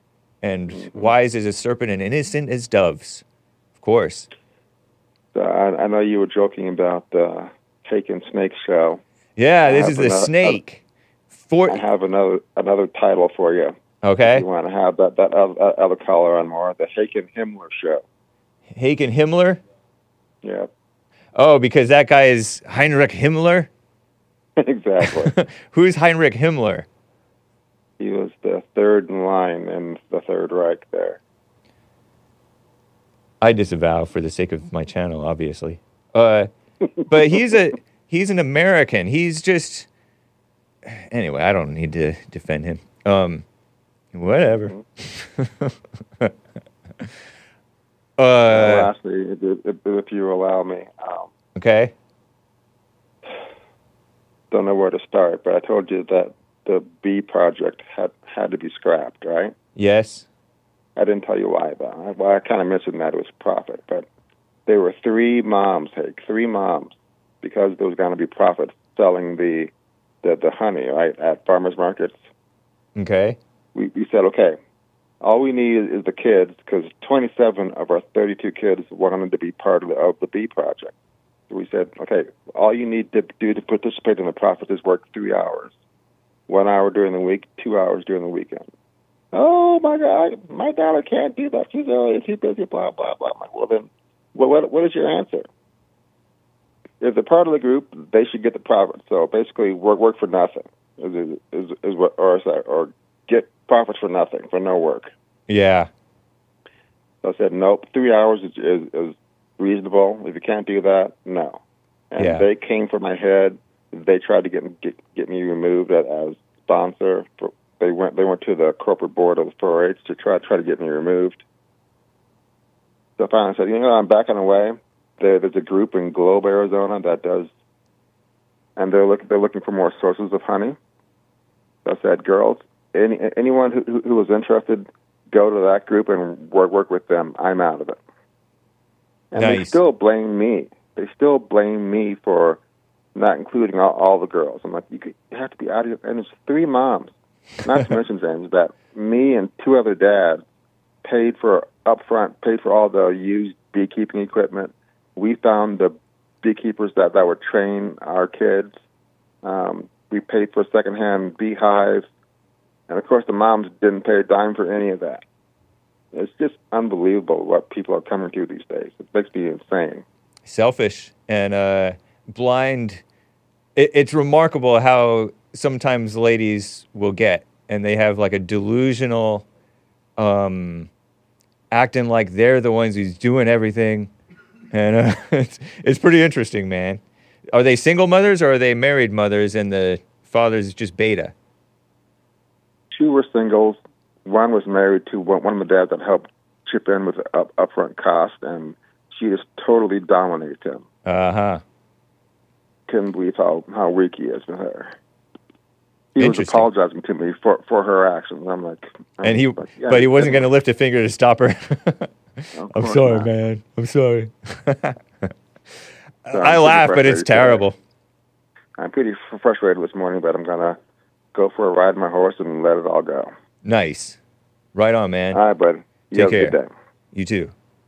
and wise as a serpent and innocent as doves. Of course. So I, I know you were joking about the Hake and Snake show. Yeah, I this have is the another- snake. For I have another another title for you. okay, If you want to have that that other, other color on more, the Hake and Himmler show. Hake and Himmler. Yeah, Oh, because that guy is Heinrich Himmler. exactly. Who's Heinrich Himmler? He was the third in line in the Third Reich there. I disavow for the sake of my channel, obviously. Uh, but he's a he's an American. He's just anyway. I don't need to defend him. Um, whatever. uh, Lastly, if, if, if you allow me, um, okay. don't know where to start, but I told you that the bee project had had to be scrapped, right? Yes. I didn't tell you why, though. I, well, I kind of mentioned that it was profit, but there were three moms, Hake, three moms, because there was going to be profit selling the, the the honey, right, at farmers markets. Okay. We we said, okay, all we need is, is the kids, because twenty-seven of our thirty-two kids wanted to be part of the, of the bee project. So we said, okay, all you need to do to participate in the profit is work three hours, one hour during the week, two hours during the weekend. Oh my God, my daughter can't do that. She's early, she's busy, blah blah blah. I'm like, well then, what what what is your answer? If they're part of the group, they should get the profit. So basically, work work for nothing is is is, is what, or is that, or get profits for nothing for no work. Yeah. So I said, nope, three hours is is, is reasonable. If you can't do that, no. And Yeah. they came for my head. They tried to get get, get me removed as, as sponsor. For, they went they went to the corporate board of the four H to try try to get me removed. So finally I said, you know, I'm backing away. There, there's a group in Globe, Arizona that does, and they're looking they're looking for more sources of honey. So I said, girls, any anyone who who was interested, go to that group and work work with them. I'm out of it. And they Nice. still blame me. They still blame me for not including all, all the girls. I'm like, you, could, you have to be out of here. And it's three moms. Not to mention, James, that me and two other dads paid for upfront, paid for all the used beekeeping equipment. We found the beekeepers that, that would train our kids. Um, we paid for secondhand beehives. And, of course, the moms didn't pay a dime for any of that. It's just unbelievable what people are coming to these days. It makes me insane. Selfish and uh, blind. It, it's remarkable how sometimes ladies will get, and they have like a delusional, um, acting like they're the ones who's doing everything, and uh, it's it's pretty interesting, man. Are they single mothers or are they married mothers, and the father's just beta? Two were singles. One was married to one, one of the dads that helped chip in with the up, upfront cost, and she just totally dominates him. Uh huh. Couldn't believe how, how weak he is with her. He was Interesting. apologizing to me for, for her actions. I'm like, I'm And he, like, yeah, but he wasn't going to of lift a finger to stop her. I'm course sorry, not. man. I'm sorry. So I I'm laugh, pretty but it's frustrated today. terrible. I'm pretty fr- frustrated this morning, but I'm gonna go for a ride on my horse and let it all go. Nice. Right on, man. All right, bud. You Take have a care. good day. You too.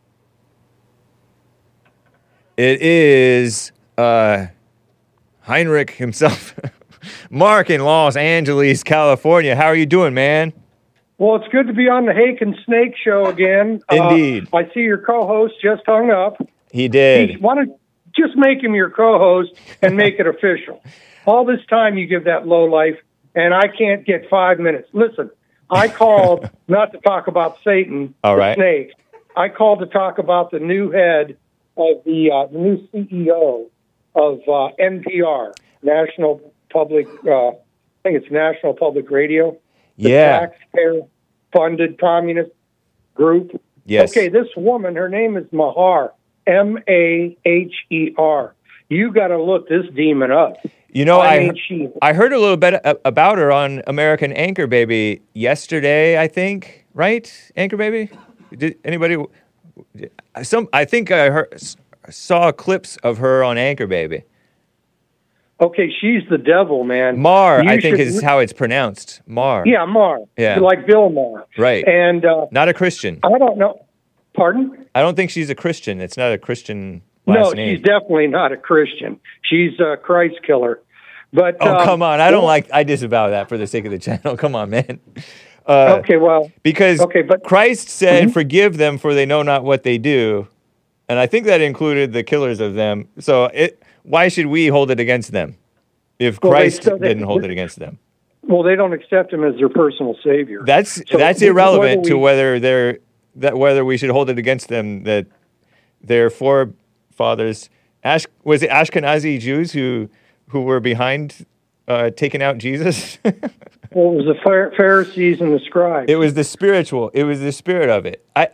It is uh, Heinrich himself, Mark in Los Angeles, California. How are you doing, man? Well, it's good to be on the Hake and Snake show again. Indeed. Uh, I see your co-host just hung up. He He, did. why don't just make him your co-host and make it official? All this time you give that low life, and I can't get five minutes. Listen, I called not to talk about Satan, All the right. snake. I called to talk about the new head of the, uh, the new C E O of uh, N P R, National Public. Uh, I think it's National Public Radio. The Yeah. taxpayer-funded communist group. Yes. Okay, this woman, her name is Mahar, M A H E R. You got to look this demon up. You know, I I mean, she- I heard a little bit a- about her on American Anchor Baby yesterday, I think, right? Anchor Baby? Did anybody some I think I heard, saw clips of her on Anchor Baby. Okay, she's the devil, man. Mar, You I think, should- is how it's pronounced. Mar. Yeah, Mar. Yeah. Like Bill Maher. Right. And uh, Not a Christian. I don't know. Pardon? I don't think she's a Christian. It's not a Christian last No, name. she's definitely not a Christian. She's a Christ killer. But Oh, um, come on. I don't well, like, I disavow that for the sake of the channel. Come on, man. Uh, Okay, well, Because Okay, but- Christ said, Mhm. forgive them for they know not what they do. And I think that included the killers of them. So it, why should we hold it against them if Well, they Christ still- they- didn't hold it against them? well, they don't accept him as their personal savior. That's So that's whether irrelevant to we- whether they're that whether we should hold it against them that their forefathers Ash was it Ashkenazi Jews who who were behind uh, taking out Jesus? Well, it was the Phar- Pharisees and the scribes. It was the spiritual. It was the spirit of it. I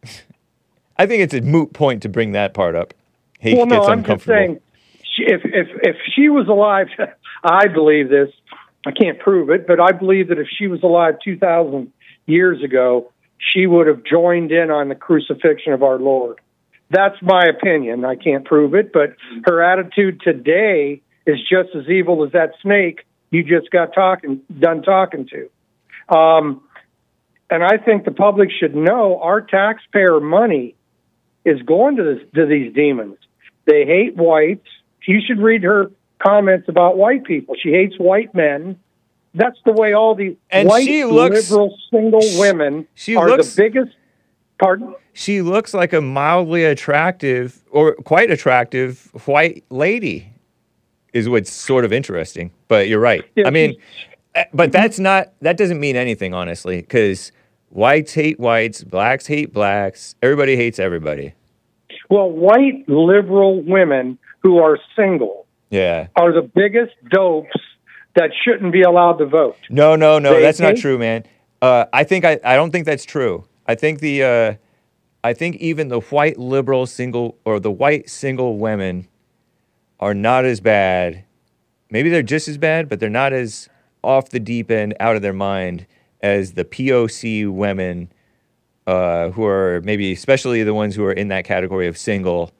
I think it's a moot point to bring that part up. Hate well, no, gets I'm just uncomfortable. saying, she, if if if she was alive, I believe this. I can't prove it, but I believe that if she was alive two thousand years ago, she would have joined in on the crucifixion of our Lord. That's my opinion. I can't prove it, but her attitude today is just as evil as that snake you just got talking done talking to. Um, and I think the public should know our taxpayer money is going to this, to these demons. They hate whites. You should read her comments about white people. She hates white men. That's the way all these And white, she looks- liberal, single women she are looks- the biggest. Pardon? She looks like a mildly attractive or quite attractive white lady is what's sort of interesting. But you're right. Yeah, I mean, she's- eh, but that's not, that doesn't mean anything, honestly, because whites hate whites, blacks hate blacks, everybody hates everybody. Well, white liberal women who are single Yeah. are the biggest dopes that shouldn't be allowed to vote. No, no, no, They that's not hate- true, man. Uh, I think I, I don't think that's true. I think the uh, I think even the white liberal single or the white single women are not as bad. Maybe they're just as bad, but they're not as off the deep end, out of their mind as the P O C women uh, who are maybe especially the ones who are in that category of single.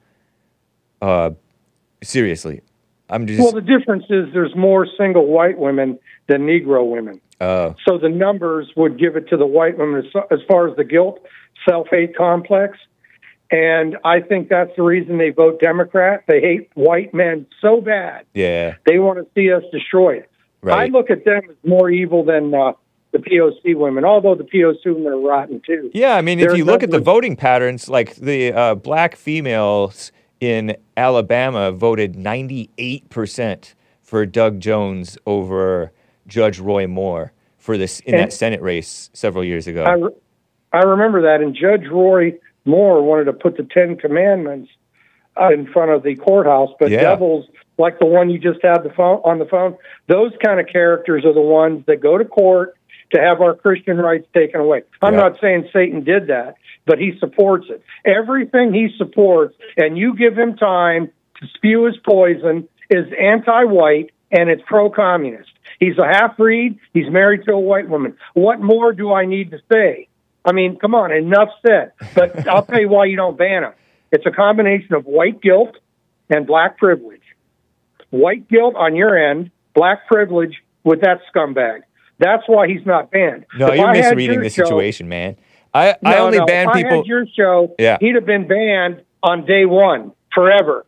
Uh, seriously, I'm just. Well, the difference is there's more single white women than Negro women. uh, So the numbers would give it to the white women as, as far as the guilt, self-hate complex. And I think that's the reason they vote Democrat. They hate white men so bad. yeah. They want to see us destroyed. Right. I look at them as more evil than uh, the P O C women, although the P O C women are rotten too. Yeah, I mean, if Their you look at the numbers- voting patterns, like the uh, black females in Alabama voted ninety-eight percent for Doug Jones over Judge Roy Moore for this in And- that Senate race several years ago. I, re- I remember that. And Judge Roy Moore wanted to put the Ten Commandments uh, in front of the courthouse, but Yeah. devils like the one you just had the phone on the phone, those kind of characters are the ones that go to court to have our Christian rights taken away. I'm Yeah. not saying Satan did that, but he supports it. Everything he supports, and you give him time to spew his poison, is anti-white and it's pro-communist. He's a half-breed. He's married to a white woman. What more do I need to say? I mean, come on, enough said. But I'll tell you why you don't ban him. It's a combination of white guilt and black privilege. White guilt on your end, black privilege with that scumbag. That's why he's not banned. no, If you're I had misreading your the show- situation, man. I, I No, only no, ban if I people. had your show, Yeah. he'd have been banned on day one forever.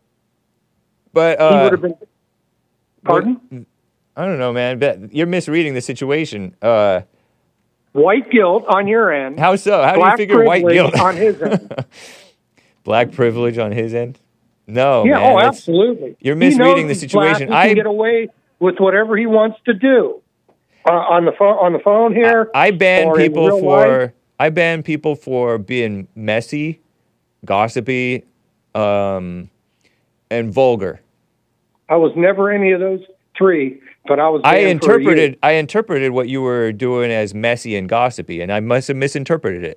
but He uh, would have been. Pardon? I don't know, man. But you're misreading the situation. Uh, White guilt on your end. how so? How black do you figure white privilege guilt on his end? Black privilege on his end? No, Yeah, man. oh, that's- absolutely. you're He misreading knows the he's black. situation. He can I- get away with whatever he wants to do uh, on the phone. On the phone here, I ban or in people real for life. I ban people for being messy, gossipy, um, and vulgar. I was never any of those three, but I was. I banned for a year. interpreted I interpreted what you were doing as messy and gossipy, and I must have misinterpreted it.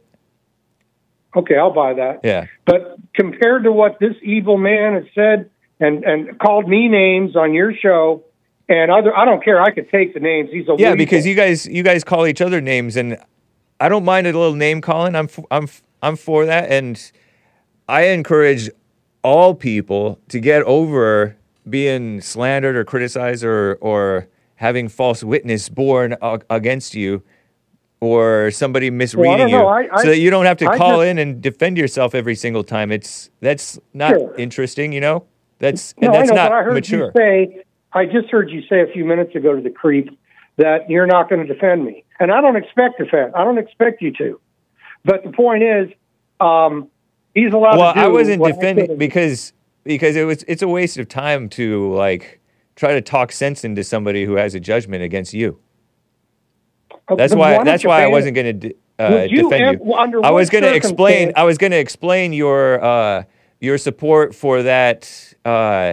Okay, I'll buy that. Yeah. But compared to what this evil man had said and, and called me names on your show and other, I don't care. I could take the names. He's a Yeah, weasel. because you guys you guys call each other names, and I don't mind a little name calling. I'm f- I'm f- I'm for that, and I encourage all people to get over being slandered or criticized or or having false witness borne uh, against you, or somebody misreading know. you, I- I- so that you don't have to I call just- in and defend yourself every single time. It's that's not Sure. interesting, you know. That's No, and that's I know, not but I heard mature. you say, I just heard you say a few minutes ago to the creep that you're not going to defend me. And I don't expect defend. I don't expect you to. But the point is, um, he's allowed Well, to do I wasn't what I defending couldn't. because because it was it's a waste of time to like try to talk sense into somebody who has a judgment against you. That's Then why. don't That's you why I ban- wasn't going to uh, Would you defend ev- you. under I what was going to explain. circumstance- I was going to explain your uh, your support for that uh,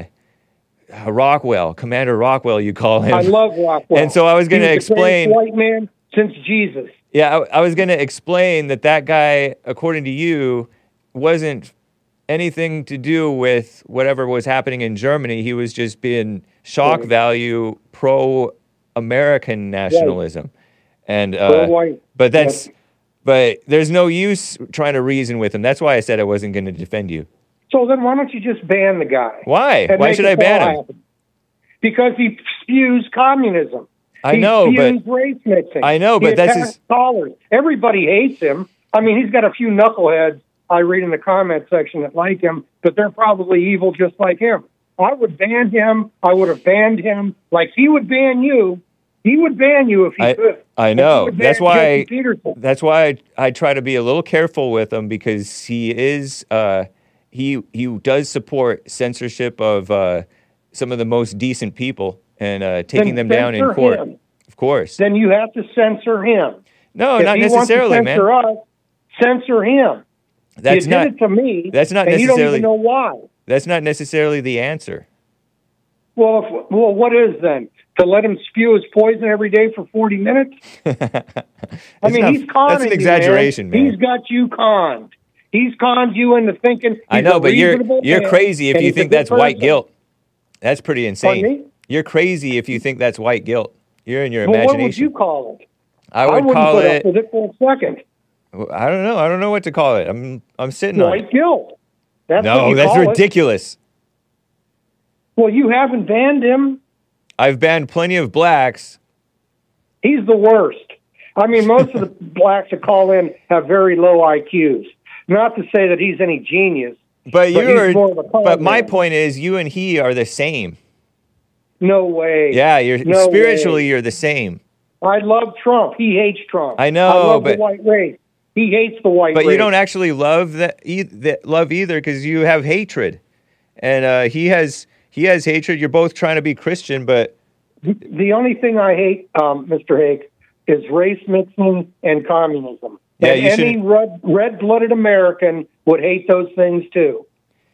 Rockwell, Commander Rockwell. You call him. I love Rockwell. And so I was going to He was the explain. greatest white man since Jesus. Yeah, I, I was going to explain that that guy, according to you, wasn't anything to do with whatever was happening in Germany. He was just being shock Right. value pro-American nationalism, and uh, Pro-white. but that's Yes. but there's no use trying to reason with him. That's why I said I wasn't going to defend you. So then why don't you just ban the guy? Why? and Why make should it I ban all him? happen? Because he spews communism. I He know, spews but race mixing. I know, He but that's attacks his- scholars. Everybody hates him. I mean, he's got a few knuckleheads I read in the comment section that like him, but they're probably evil just like him. I would ban him. I would have banned him like he would ban you. He would ban you if he I- could. I He know. would That's ban why- Jesse Peterson. That's why I, I try to be a little careful with him, because he is uh, he he does support censorship of uh, some of the most decent people and uh, taking Then them down in censor court. him. Of course. Then you have to censor him. No, if not he necessarily, wants to censor man. us, censor him. That's you not did it to me. that's not and you don't necessarily- even know why. that's not necessarily the answer. Well, if, well, what is then? To let him spew his poison every day for forty minutes? I It's mean, not- he's conning that's an you, exaggeration, man. He's got you conned. He's conned you into thinking. I he's know, a but you're reasonable you're man, crazy if and you he's a think good that's white person. guilt. That's pretty insane. Pardon me? You're crazy if you think that's white guilt. You're in your But what would imagination. you call it? I would wouldn't call put it. up with it for a second. I don't know. I don't know what to call it. I'm I'm sitting on White it. guilt. That's what No, you that's call it. ridiculous. Well, you haven't banned him. I've banned plenty of blacks. He's the worst. I mean, most of the blacks that call in have very low I Qs. Not to say that he's any genius. But But you're he's more of a con but my man. point is you and he are the same. No way. Yeah, you're No spiritually way. you're the same. I love Trump. He hates Trump. I know, I love but- the white race. He hates the white But race. you don't actually love that, e- that love either, because you have hatred. And uh, he has he has hatred. You're both trying to be Christian, but The only thing I hate, um, Mister Hake, is race mixing and communism. Yeah, and you any shouldn't- red, red-blooded American would hate those things too.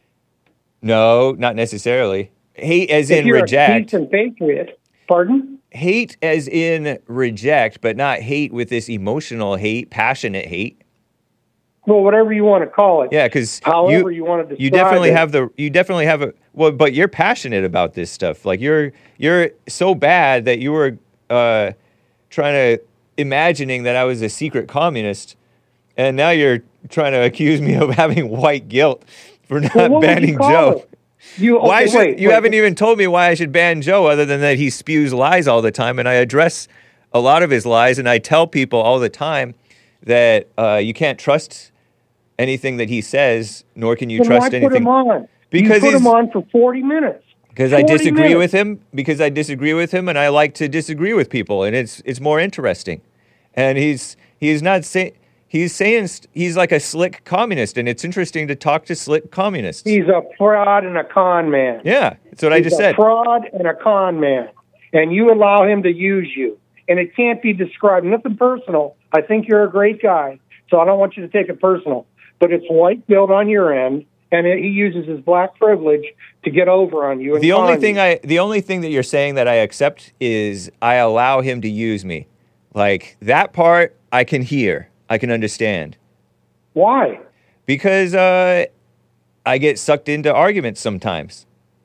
no, not necessarily. Hate as If in you're a reject. decent patriot, pardon? Hate as in reject, but not hate with this emotional hate, passionate hate. Well, whatever you want to call it. Yeah, because However you, you want to describe you definitely it. have the you definitely have a well, but you're passionate about this stuff. Like you're you're so bad that you were uh, trying to imagining that I was a secret communist, and now you're trying to accuse me of having white guilt for not Well, what would you banning call Joe. it? You, okay, Why should wait, you wait. haven't even told me why I should ban Joe, other than that he spews lies all the time, and I address a lot of his lies, and I tell people all the time that uh, you can't trust anything that he says, nor can you Then trust why anything. put him on? Because you put he's- him on for forty minutes. Because I forty disagree minutes. with him. Because I disagree with him, and I like to disagree with people, and it's it's more interesting. And he's he's not saying he's saying st- he's like a slick communist, and it's interesting to talk to slick communists. He's a fraud and a con man. yeah, that's what I He's just a said. fraud and a con man, and you allow him to use you, and it can't be described. Nothing personal. I think you're a great guy, so I don't want you to take it personal. But it's white guilt on your end, and it, he uses his black privilege to get over on you. And The only con thing you. I the only thing that you're saying that I accept is I allow him to use me. Like that part I can hear, I can understand. Why? Because uh, I get sucked into arguments sometimes.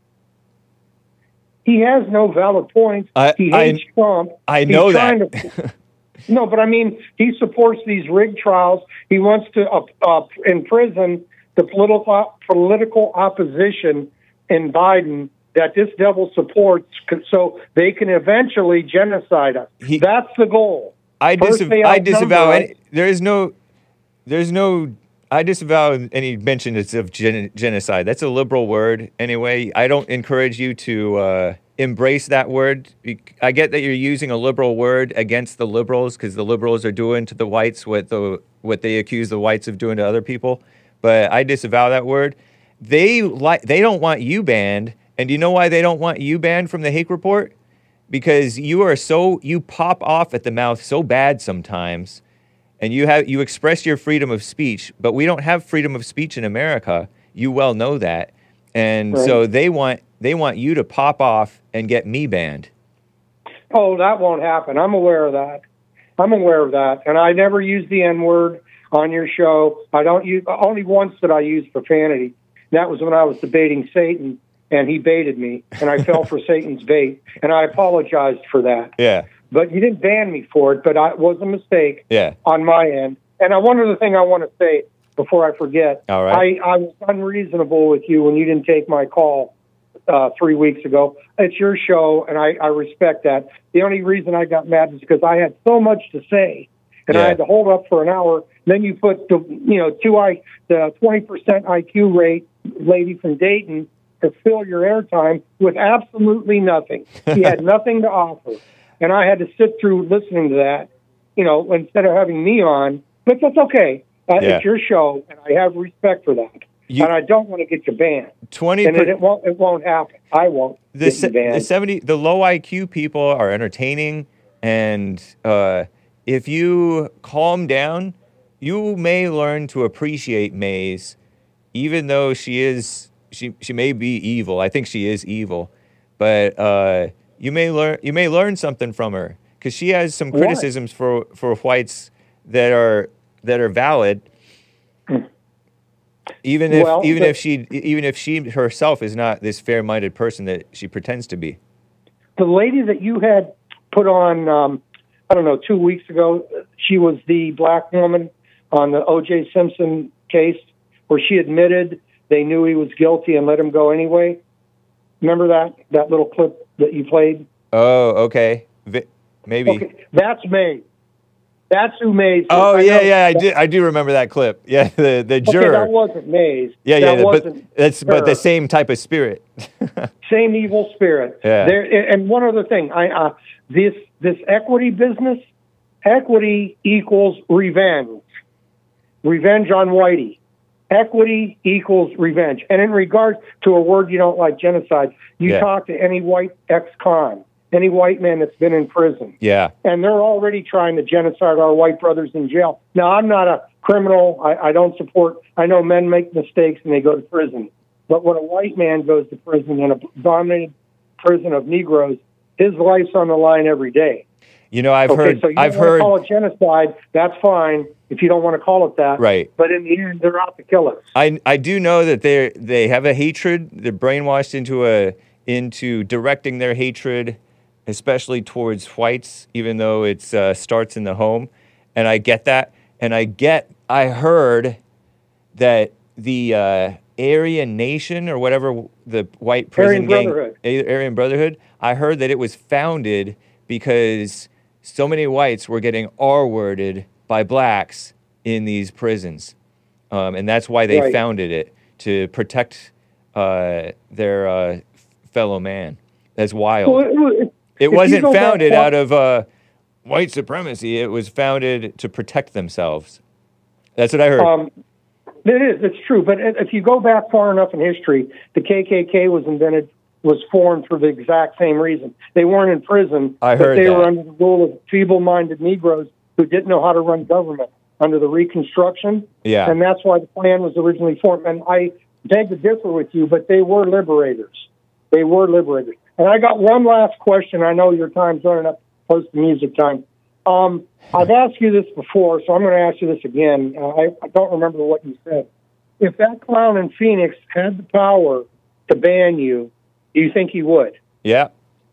He has no valid points. I- he I- hates Trump. I He's know trying that. to- no, but I mean, he supports these rigged trials. He wants to uh, uh, imprison the political political opposition in Biden that this devil supports, c- so they can eventually genocide us. He- That's the goal. I, First disav- they I outnumber disavow us. any. There is no. There's no. I disavow any mention of gen- genocide. That's a liberal word anyway. I don't encourage you to uh, embrace that word. I get that you're using a liberal word against the liberals because the liberals are doing to the whites what the what they accuse the whites of doing to other people. But I disavow that word. They like. They don't want you banned. And do you know why they don't want you banned from the Hake Report? Because you are so, you pop off at the mouth so bad sometimes, and you have you express your freedom of speech, but we don't have freedom of speech in America. You well know that. And Right. so they want they want you to pop off and get me banned. Oh, that won't happen. I'm aware of that. I'm aware of that. And I never use the N-word on your show. I don't use, only once did I use profanity. That was when I was debating Satan, and he baited me, and I fell for Satan's bait, and I apologized for that. Yeah. But you didn't ban me for it, but I, it was a mistake Yeah. on my end. And I, one other thing I want to say before I forget. All right. I, I was unreasonable with you when you didn't take my call uh, three weeks ago. It's your show, and I, I respect that. The only reason I got mad is because I had so much to say, and Yeah. I had to hold up for an hour. Then you put the, you know, two I, the twenty percent I Q rate lady from Dayton to fill your airtime with absolutely nothing. He had nothing to offer. And I had to sit through listening to that, you know, instead of having me on. But that's okay. Uh, Yeah. It's your show, and I have respect for that. You- and I don't want to get you banned. twenty And it, it won't. It won't happen. I won't the, get se- you banned. the seventy the low I Q people are entertaining, and uh, if you calm down, you may learn to appreciate Maze, even though she is she she may be evil. I think she is evil, but uh, you may learn you may learn something from her because she has some What? criticisms for for whites that are that are valid. Even if Well, even but- if she even if she herself is not this fair-minded person that she pretends to be. The lady that you had put on, um, I don't know, two weeks ago, she was the black woman on the O J Simpson case where she admitted they knew he was guilty and let him go anyway. Remember that that little clip that you played? Oh, okay. Vi- maybe. Okay, that's Maze. That's who Maze is. Oh I yeah, know yeah. I that- do. I do remember that clip. Yeah, the the Okay, juror. that wasn't Maze. yeah, yeah. that but wasn't that's but the her. same type of spirit. Same evil spirit. Yeah. There, and one other thing, I uh, this this equity business, equity equals revenge. Revenge on Whitey. Equity equals revenge. And in regards to a word you don't like, genocide, you Yeah. talk to any white ex-con, any white man that's been in prison, yeah. and they're already trying to genocide our white brothers in jail. Now, I'm not a criminal. I, I don't support. I know men make mistakes and they go to prison. But when a white man goes to prison in a dominated prison of Negroes, his life's on the line every day. You know, I've okay, heard. so you I've don't want heard. to call it genocide. That's fine if you don't want to call it that. Right. But in the end, they're out to kill us. I I do know that they they have a hatred. They're brainwashed into a into directing their hatred, especially towards whites, even though it uh, starts in the home. And I get that. And I get. I heard that the uh, Aryan Nation or whatever the white prison Aryan gang, Brotherhood. A- Aryan Brotherhood. I heard that it was founded because so many whites were getting R-worded by blacks in these prisons. Um, and that's why they Right. founded it, to protect uh, their uh, fellow man. That's wild. Well, it, it, it if you wasn't go back founded far- out of uh, white supremacy. It was founded to protect themselves. That's what I heard. Um, it is. It's true. But if you go back far enough in history, the K K K was invented, was formed for the exact same reason. They weren't in prison, I but heard they that. were under the rule of feeble-minded Negroes who didn't know how to run government under the Reconstruction. Yeah. And that's why the Klan was originally formed. And I beg to differ with you, but they were liberators. They were liberators. And I got one last question. I know your time's running up close to music time. Um, I've asked you this before, so I'm going to ask you this again. Uh, I, I don't remember what you said. If that clown in Phoenix had the power to ban you, do you think he would? yeah.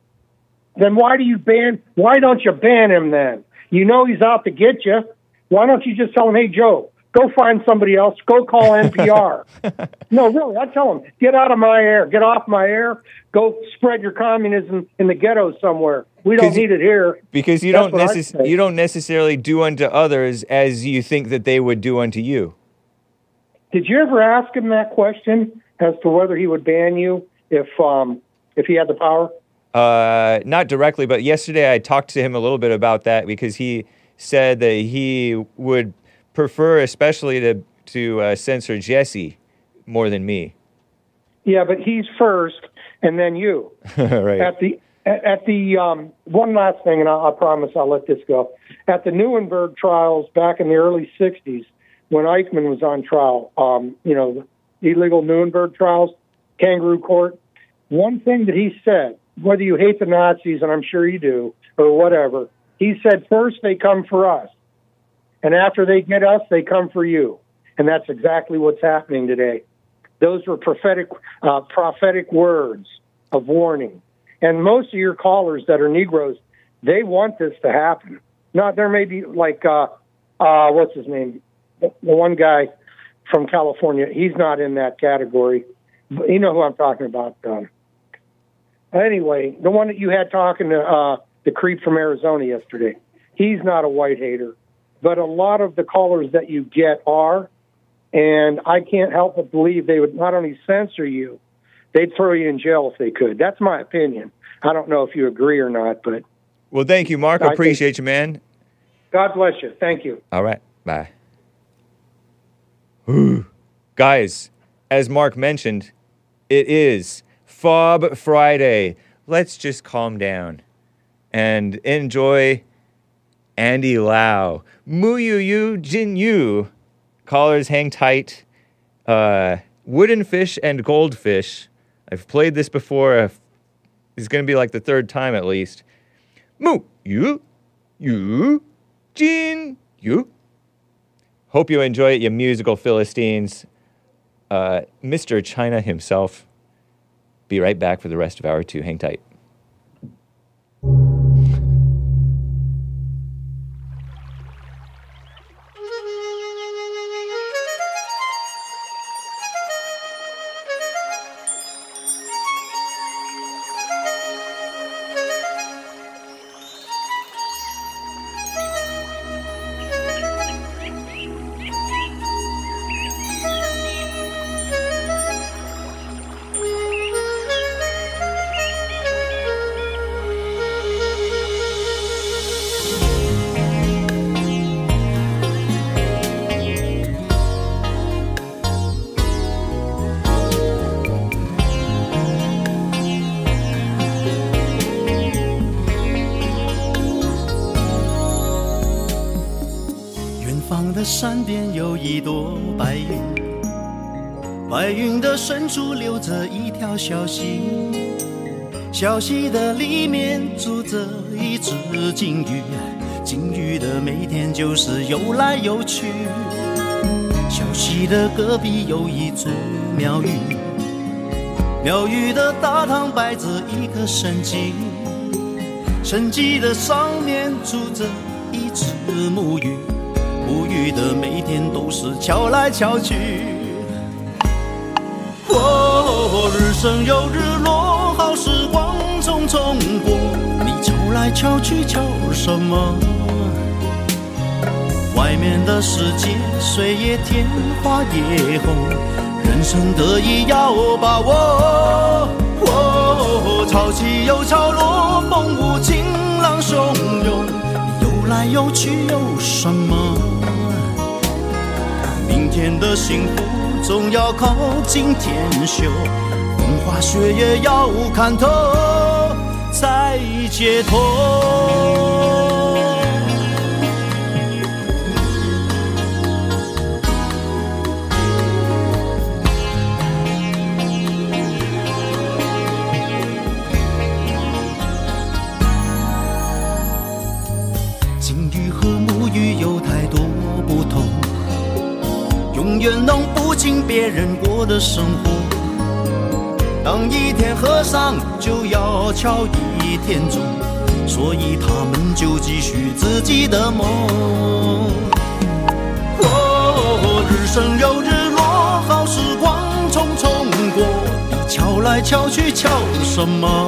Then why do you ban? Why don't you ban him then? You know he's out to get you. Why don't you just tell him, hey, Joe, Go find somebody else. Go call N P R. No, really, I tell them, get out of my air. Get off my air. Go spread your communism in the ghetto somewhere. We don't need it here. Because you That's don't what necess- you don't necessarily do unto others as you think that they would do unto you. Did you ever ask him that question as to whether he would ban you if um, if he had the power? Uh, not directly, but yesterday I talked to him a little bit about that because he said that he would prefer especially to, to uh, censor Jesse more than me. Yeah, but he's first and then you. Right. At the at, at the um, one last thing, and I, I promise I'll let this go. At the Nuremberg trials back in the early sixties, when Eichmann was on trial, um, you know, the illegal Nuremberg trials, kangaroo court, one thing that he said, whether you hate the Nazis, and I'm sure you do, or whatever, he said, first they come for us, and after they get us, they come for you. And that's exactly what's happening today. Those were prophetic, uh, prophetic words of warning. And most of your callers that are Negroes, they want this to happen. Not there may be like, uh, uh, what's his name? The one guy from California, he's not in that category. But you know who I'm talking about. Um, anyway, the one that you had talking to uh, the creep from Arizona yesterday, he's not a white hater. But a lot of the callers that you get are, and I can't help but believe they would not only censor you, they'd throw you in jail if they could. That's my opinion. I don't know if you agree or not, but... Well, thank you, Mark. I appreciate you, man. God bless you. Thank you. All right. Bye. Guys, as Mark mentioned, it is Fob Friday. Let's just calm down and enjoy Andy Lau. Mu Yu Yu Jin Yu. Callers, hang tight. Uh, wooden fish and goldfish. I've played this before. It's going to be like the third time at least. Mu Yu Yu Jin Yu. Hope you enjoy it, you musical Philistines. Uh, Mister China himself. Be right back for the rest of hour two. Hang tight. 山边有一朵白云，白云的深处流着一条小溪，小溪的里面住着一只金鱼，金鱼的每天就是游来游去。小溪的隔壁有一座庙宇，庙宇的大堂摆着一个神迹，神迹的上面住着一只木鱼，木鱼的每天都是敲来敲去。哦，日升又日落，好时光匆匆过，你敲来敲去敲什么？外面的世界水也甜花也红，人生得意要把握。哦，潮起又潮落，风舞晴朗汹涌，游来游去有什么？明天的幸福总要靠今天修，风花雪月要看透才解脱。金鱼和木鱼有太多不同，永远弄不清别人过的生活。当一天和尚就要敲一天钟，所以他们就继续自己的梦。哦， 升又日落，好时光匆匆过，你瞧来瞧去瞧什么？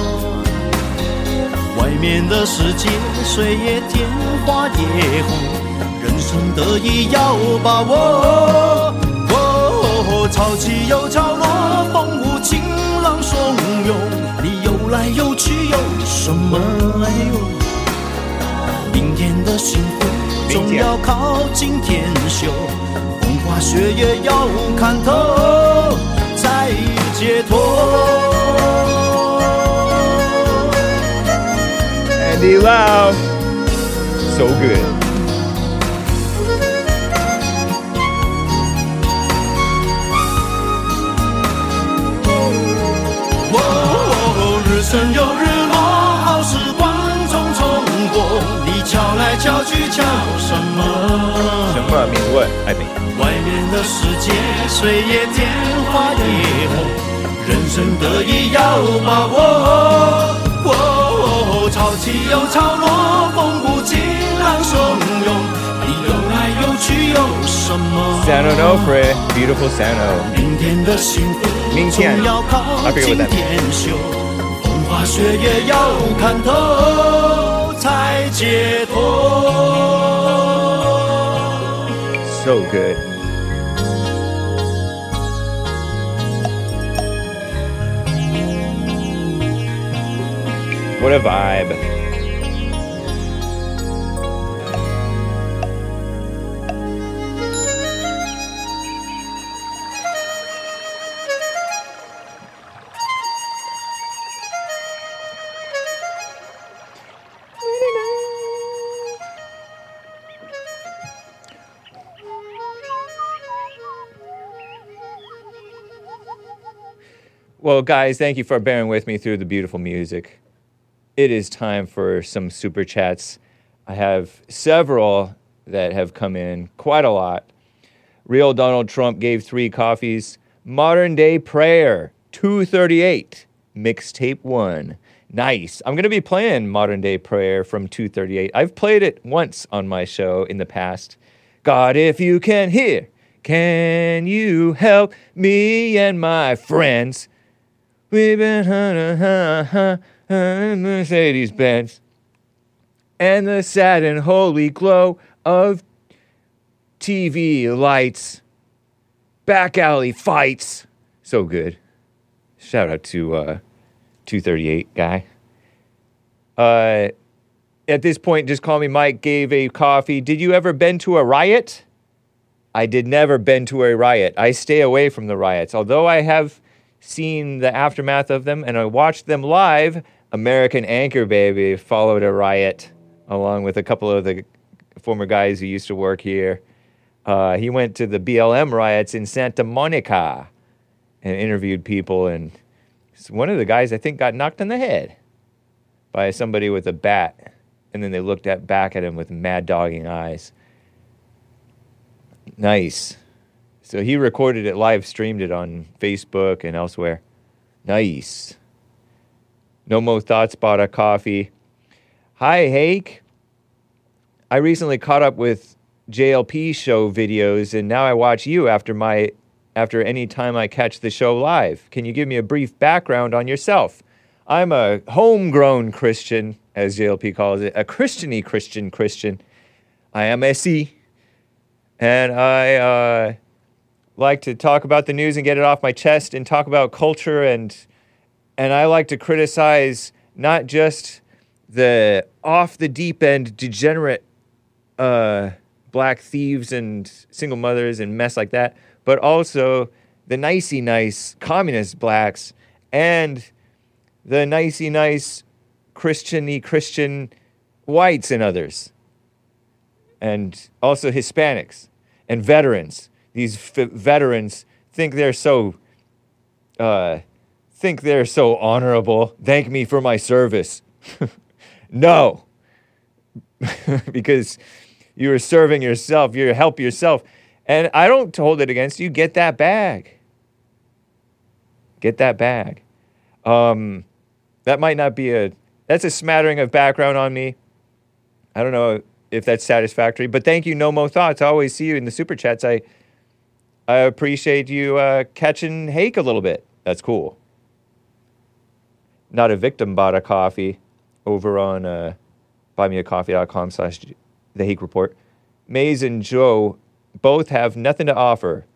外面的世界水也甜花也红，人生得意要把握。哦，潮起又潮落，风无情浪汹涌，你游来游去有什么？哎呦，明天的幸福总要靠今天修，风花雪月要看透才解脱。 Andy Lau, so good. Oh, 日升又日落，好时光匆匆过，你瞧来瞧去瞧什么？ 什么 means what? I think. 外面的世界水也甜花也红，人生得意要把握。哦，潮起又潮落，风不尽浪汹涌，你游来游去有什么 San Onofre, beautiful San O. 明天的幸福总要靠今天修，风花雪月要看透才解脱。 So good. What a vibe. Well, guys, thank you for bearing with me through the beautiful music. It is time for some super chats. I have several that have come in, quite a lot. Real Donald Trump gave three coffees. Modern Day Prayer, two thirty-eight. Mixtape one. Nice. I'm going to be playing Modern Day Prayer from two thirty-eight. I've played it once on my show in the past. God, if you can hear, can you help me and my friends? We've been ha ha ha. Mercedes-Benz, and the sad and holy glow of T V lights, back alley fights. So good. Shout out to uh, two thirty-eight guy. Uh, at this point, just call me Mike. Gave a coffee. Did you ever been to a riot? I did never been to a riot. I stay away from the riots, although I have seen the aftermath of them and I watched them live. American Anchor Baby followed a riot along with a couple of the former guys who used to work here. Uh, he went to the B L M riots in Santa Monica and interviewed people. And one of the guys, I think, got knocked on the head by somebody with a bat. And then they looked at back at him with mad dogging eyes. Nice. So he recorded it, live streamed it on Facebook and elsewhere. Nice. No Mo Thoughts bought a coffee. Hi, Hake. I recently caught up with J L P show videos, and now I watch you after my after any time I catch the show live. Can you give me a brief background on yourself? I'm a homegrown Christian, as J L P calls it, a Christian-y Christian Christian. I am S E, and I uh, like to talk about the news and get it off my chest and talk about culture and... And I like to criticize not just the off-the-deep-end degenerate uh, black thieves and single mothers and mess like that, but also the nicey-nice communist blacks and the nicey-nice Christian-y Christian whites and others. And also Hispanics and veterans. These f- veterans think they're so... Uh, think they're so honorable. Thank me for my service. No. Because you were serving yourself. You help yourself. And I don't hold it against you. Get that bag. Get that bag. Um, that might not be a... That's a smattering of background on me. I don't know if that's satisfactory. But thank you, No Mo Thoughts. I always see you in the Super Chats. I I appreciate you uh, catching Hake a little bit. That's cool. Not a Victim bought a coffee over on uh, buymeacoffee.com slash the Hake Report. Maze and Joe both have nothing to offer.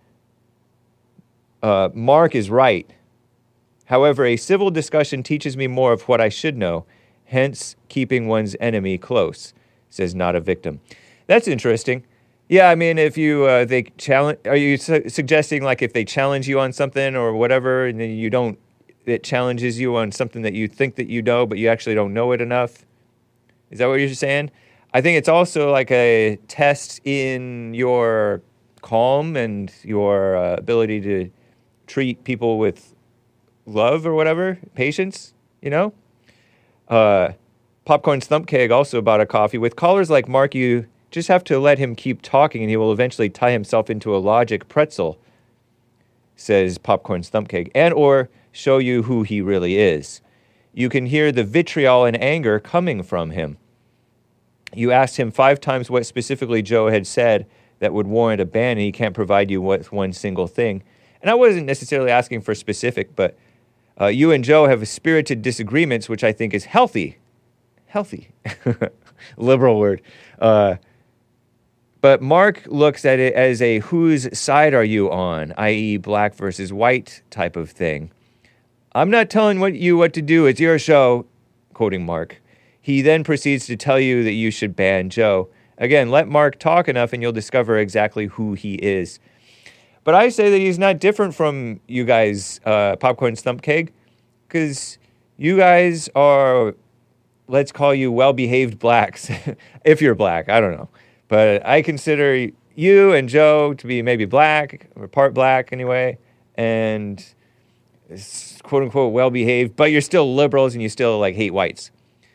Uh, Mark is right. However, a civil discussion teaches me more of what I should know, hence keeping one's enemy close, says Not a Victim. That's interesting. Yeah, I mean, if you, uh, they challenge, are you su- suggesting like if they challenge you on something or whatever, and then you don't, it challenges you on something that you think that you know, but you actually don't know it enough? Is that what you're saying? I think it's also like a test in your calm and your uh, ability to treat people with love or whatever, patience, you know? Uh, Popcorn's Thump Keg also bought a coffee. With callers like Mark, you just have to let him keep talking and he will eventually tie himself into a logic pretzel, says Popcorn's Thump Keg, and or show you who he really is. You can hear the vitriol and anger coming from him. You asked him five times what specifically Joe had said that would warrant a ban, and he can't provide you with one single thing. And I wasn't necessarily asking for specific, but uh, you and Joe have spirited disagreements, which I think is healthy. Healthy. Liberal word. Uh, but Mark looks at it as a whose side are you on, that is black versus white type of thing. I'm not telling what you what to do. It's your show, quoting Mark. He then proceeds to tell you that you should ban Joe. Again, let Mark talk enough and you'll discover exactly who he is. But I say that he's not different from you guys, uh, Popcorn Stump Keg, because you guys are, let's call you well-behaved blacks, if you're black, I don't know. But I consider you and Joe to be maybe black, or part black anyway, and quote-unquote well-behaved, but you're still liberals and you still like hate whites.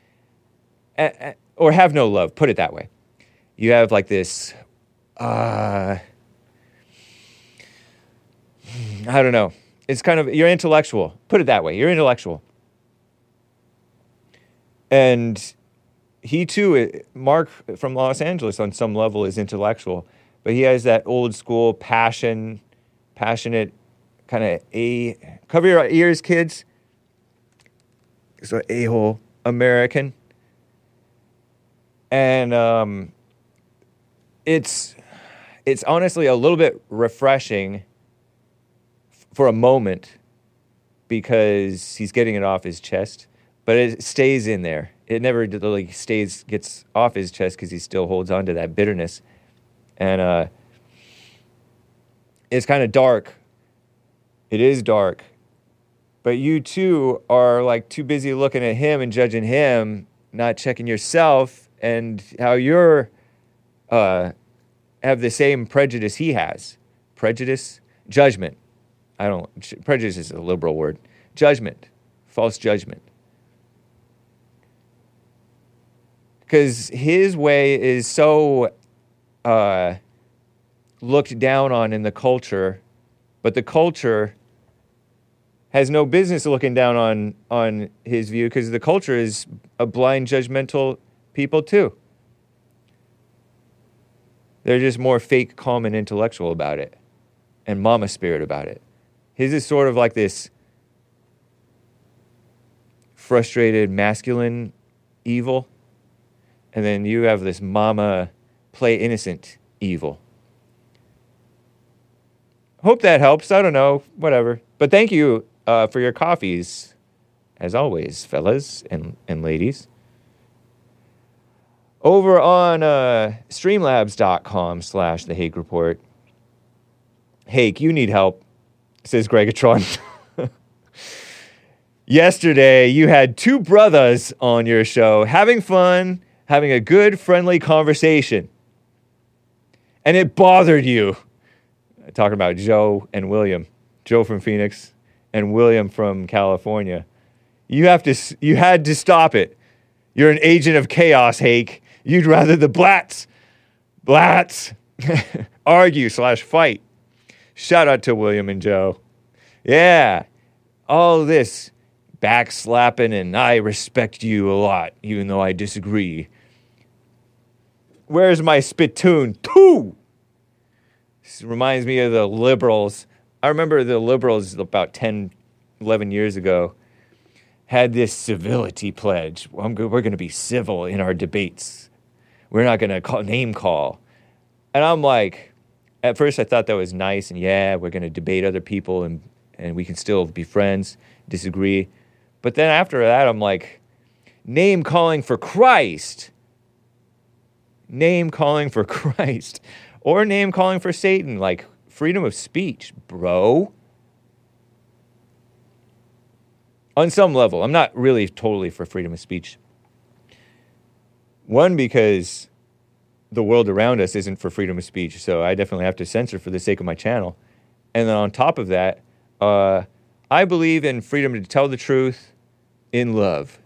Uh, or have no love, put it that way. You have like this, uh, I don't know. It's kind of, you're intellectual. Put it that way. You're intellectual. And he too, Mark from Los Angeles on some level is intellectual, but he has that old school passion, passionate kind of a, cover your ears, kids. So a-hole American. And um, it's it's honestly a little bit refreshing f- for a moment because he's getting it off his chest, but it stays in there. It never really stays gets off his chest because he still holds on to that bitterness, and uh, it's kind of dark. It is dark, but you too are like too busy looking at him and judging him, not checking yourself. And how you're, uh, have the same prejudice he has. Prejudice? Judgment. I don't, prejudice is a liberal word. Judgment. False judgment. Because his way is so uh, looked down on in the culture, but the culture has no business looking down on, on his view because the culture is a blind, judgmental people too. They're just more fake, calm, and intellectual about it. And mama spirit about it. His is sort of like this frustrated, masculine evil. And then you have this mama, play innocent evil. Hope that helps. I don't know. Whatever. But thank you uh, for your coffees, as always, fellas and, and ladies. Over on uh, streamlabs.com slash the Hake Report. Hake, you need help, says Gregatron. Yesterday, you had two brothers on your show having fun, having a good, friendly conversation. And it bothered you. Talking about Joe and William. Joe from Phoenix and William from California. You have to. You had to stop it. You're an agent of chaos, Hake. You'd rather the blats, blats, argue slash fight. Shout out to William and Joe. Yeah, all this backslapping and I respect you a lot, even though I disagree. Where's my spittoon? Two! This reminds me of the liberals. I remember the liberals about ten, eleven years ago had this civility pledge. Well, I'm go- we're going to be civil in our debates. We're not going to call, name call. And I'm like, at first I thought that was nice, and yeah, we're going to debate other people, and, and we can still be friends, disagree. But then after that, I'm like, name calling for Christ. Name calling for Christ. Or name calling for Satan, like freedom of speech, bro. On some level, I'm not really totally for freedom of speech. One, because the world around us isn't for freedom of speech, so I definitely have to censor for the sake of my channel. And then on top of that, uh, I believe in freedom to tell the truth in love.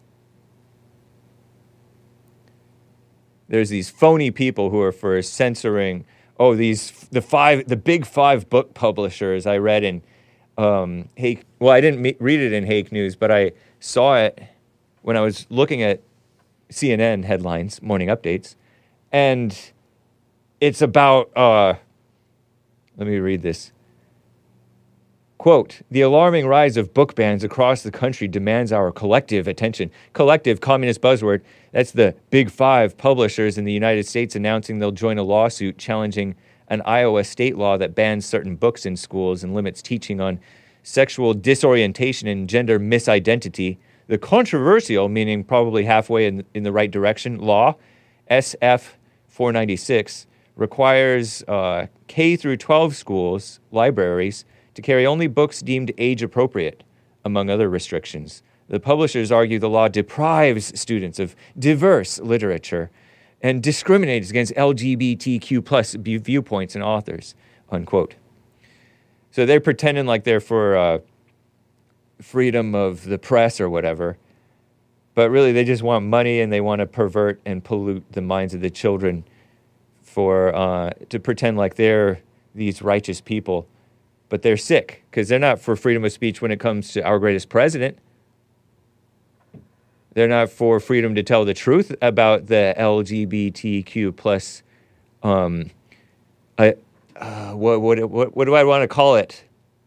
There's these phony people who are for censoring, oh, these, the five, the big five book publishers I read in Um, Hake, well, I didn't me- read it in Hake News, but I saw it when I was looking at C N N headlines, morning updates, and it's about, uh, let me read this. Quote, the alarming rise of book bans across the country demands our collective attention. Collective, communist buzzword, that's the big five publishers in the United States announcing they'll join a lawsuit challenging an Iowa state law that bans certain books in schools and limits teaching on sexual disorientation and gender misidentity. The controversial, meaning probably halfway in, in the right direction, law, S F four ninety-six, requires uh, K through twelve schools, libraries, to carry only books deemed age-appropriate, among other restrictions. The publishers argue the law deprives students of diverse literature and discriminates against L G B T Q plus viewpoints and authors, unquote. So they're pretending like they're for uh, freedom of the press or whatever, but really they just want money and they want to pervert and pollute the minds of the children for uh, to pretend like they're these righteous people, but they're sick because they're not for freedom of speech when it comes to our greatest president. They're not for freedom to tell the truth about the L G B T Q plus, um, I, uh, what, what, what, what do I want to call it?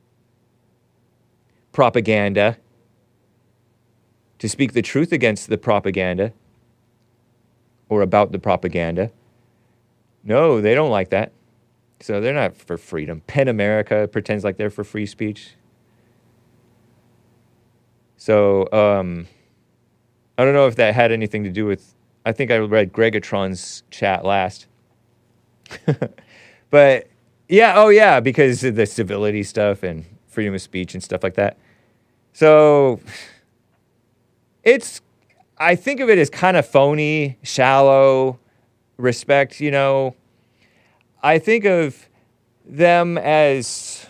Propaganda. To speak the truth against the propaganda or about the propaganda. No, they don't like that. So they're not for freedom. PEN America pretends like they're for free speech. So, um... I don't know if that had anything to do with, I think I read Gregatron's chat last. But, yeah, oh yeah, because of the civility stuff and freedom of speech and stuff like that. So, it's, I think of it as kind of phony, shallow, respect, you know. I think of them as...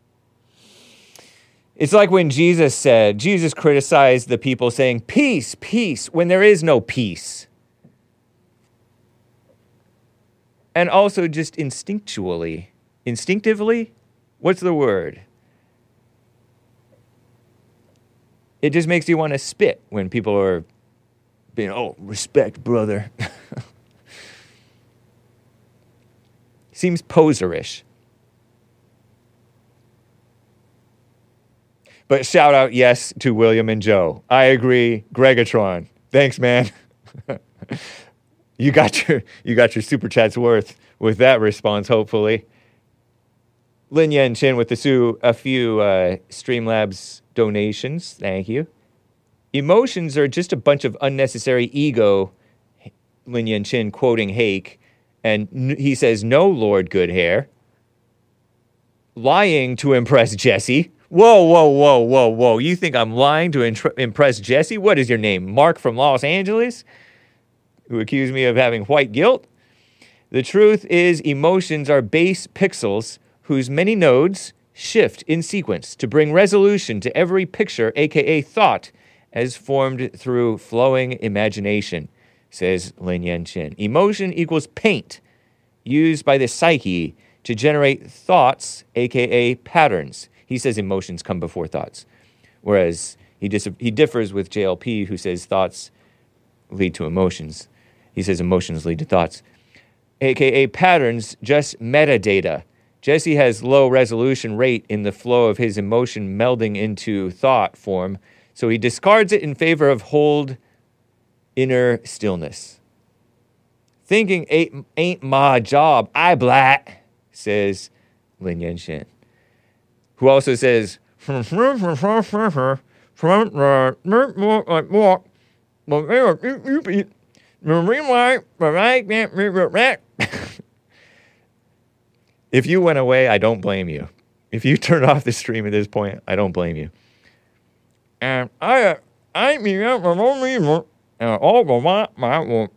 It's like when Jesus said, Jesus criticized the people saying, peace, peace, when there is no peace. And also just instinctually, instinctively, what's the word? It just makes you want to spit when people are being, oh, respect, brother. Seems poserish. But shout out, yes, to William and Joe. I agree. Gregatron. Thanks, man. you got your you got your super chat's worth with that response, hopefully. Lin Yen Chin with the Sue, a few uh, Streamlabs donations. Thank you. Emotions are just a bunch of unnecessary ego, Lin Yen Chin quoting Hake. And he says, no, Lord Goodhair. Lying to impress Jesse. Whoa, whoa, whoa, whoa, whoa. You think I'm lying to intr- impress Jesse? What is your name? Mark from Los Angeles? Who accused me of having white guilt? The truth is emotions are base pixels whose many nodes shift in sequence to bring resolution to every picture, aka thought, as formed through flowing imagination, says Lin Yen Chin. Emotion equals paint used by the psyche to generate thoughts, aka patterns. He says emotions come before thoughts, whereas he dis- he differs with J L P, who says thoughts lead to emotions. He says emotions lead to thoughts, aka patterns, just metadata, Jesse has low resolution rate in the flow of his emotion melding into thought form, so he discards it in favor of hold inner stillness. Thinking ain't, ain't my job, I black, says Lin Yanshin, who also says, if you went away, I don't blame you. If you turn off the stream at this point, I don't blame you. And I, I mean, all the my my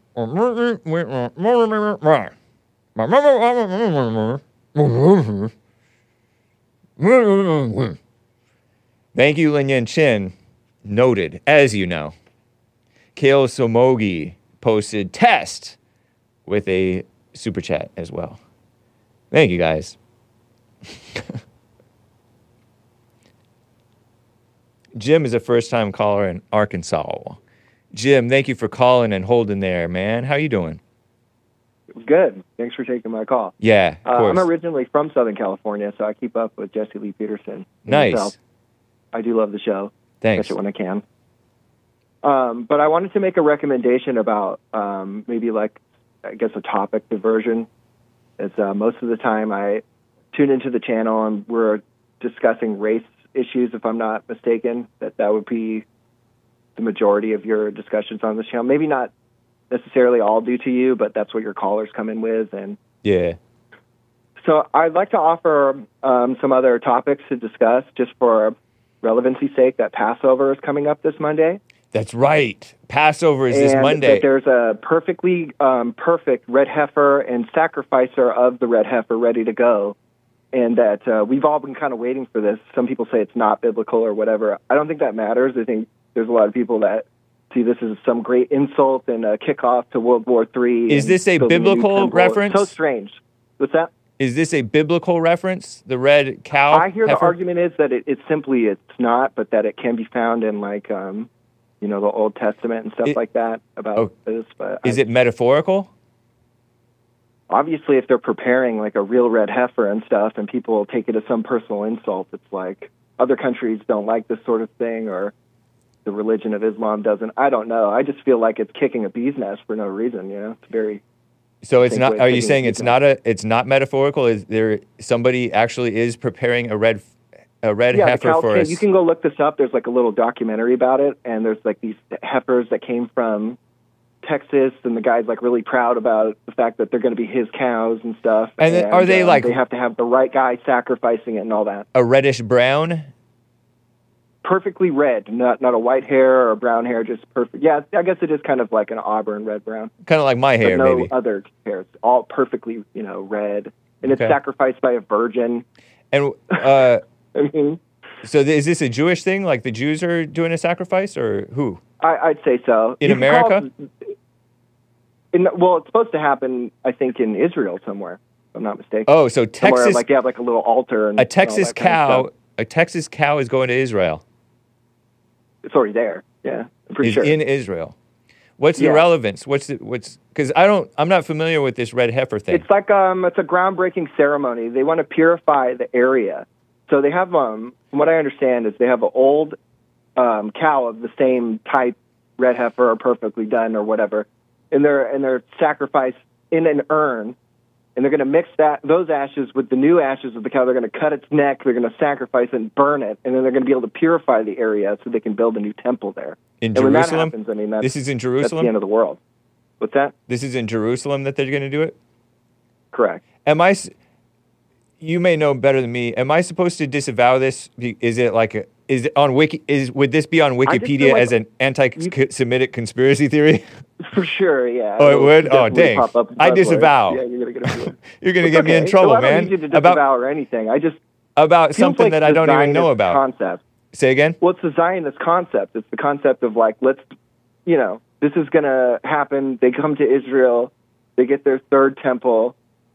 Thank you, Lin Yan Chin. Noted, as you know. Kale Somogi posted test with a super chat as well. Thank you, guys. Jim is a first-time caller in Arkansas. Jim, thank you for calling and holding there, man. How you doing? Good. Thanks for taking my call. Yeah, of uh, course. I'm originally from Southern California, so I keep up with Jesse Lee Peterson. Nice. Himself. I do love the show. Thanks. Catch it when I can. Um, but I wanted to make a recommendation about um, maybe like, I guess, a topic diversion. It's uh, most of the time I tune into the channel and we're discussing race issues, if I'm not mistaken, that that would be the majority of your discussions on this channel. Maybe not necessarily all due to you, but that's what your callers come in with. And yeah. So I'd like to offer um, some other topics to discuss just for relevancy's sake. That Passover is coming up this Monday. That's right. Passover is and this Monday. That there's a perfectly um, perfect red heifer and sacrificer of the red heifer ready to go. And that uh, we've all been kind of waiting for this. Some people say it's not biblical or whatever. I don't think that matters. I think there's a lot of people that see this as some great insult and a kickoff to World War Three. Is this a biblical reference? It's so strange. What's that? Is this a biblical reference? The red cow? I hear heifer? the argument is that it, it's simply it's not, but that it can be found in like um, you know, the Old Testament and stuff it, like that about oh, this. But is I, it metaphorical? Obviously, if they're preparing like a real red heifer and stuff, and people take it as some personal insult, it's like other countries don't like this sort of thing, or the religion of Islam doesn't. I don't know. I just feel like it's kicking a bee's nest for no reason. You know, it's very. So it's not. Are you saying it's not a? It's not metaphorical? Is there somebody actually is preparing a red, a red yeah, heifer for us? You can go look this up. There's like a little documentary about it, and there's like these heifers that came from Texas, and the guy's like really proud about the fact that they're going to be his cows and stuff. And, and are they uh, like they have to have the right guy sacrificing it and all that? A reddish brown, perfectly red, not not a white hair or a brown hair, just perfect. Yeah, I guess it is kind of like an auburn red brown, kind of like my hair, but no maybe. other hairs, all perfectly, you know, red, and Okay. it's sacrificed by a virgin. And uh, I mean, so is this a Jewish thing? Like the Jews are doing a sacrifice, or who? I, I'd say so. In You can America? call it- In, well, it's supposed to happen, I think, in Israel somewhere, if I'm not mistaken. Oh, so Somewhere, Texas, like you have like a little altar. And, a and all Texas that kind of cow, stuff. a Texas cow is going to Israel. It's already there. Yeah, I'm pretty Is sure. in Israel. What's the Yeah. relevance? What's the, what's because I don't I'm not familiar with this red heifer thing. It's like um, it's a groundbreaking ceremony. They want to purify the area, so they have um, from what I understand is they have an old um cow of the same type, red heifer or perfectly done or whatever, and they're and they're sacrificed in an urn, and they're going to mix that those ashes with the new ashes of the cow. They're going to cut its neck. They're going to sacrifice it and burn it, and then they're going to be able to purify the area so they can build a new temple there. In and when that Jerusalem? happens, I mean, that's, This is in that's Jerusalem? the end of the world. What's that? This is in Jerusalem that they're going to do it? Correct. Am I s- you may know better than me. Am I supposed to disavow this? Be- Is it like a, is it on wiki is would this be on just feel Wikipedia like as an anti-Semitic conspiracy theory? For sure, yeah. Oh, it It'll would? Oh, definitely dang. pop up in I buzzwords. disavow. Yeah, you're gonna get a You're going to It's get me in okay. trouble, so I don't man. need you to About disavow or anything. I just about feels something like that I the don't even know Zionist about. Concept. Say again? Well, it's the Zionist concept. It's the concept of like, let's, you know, this is going to happen. They come to Israel. They get their third temple.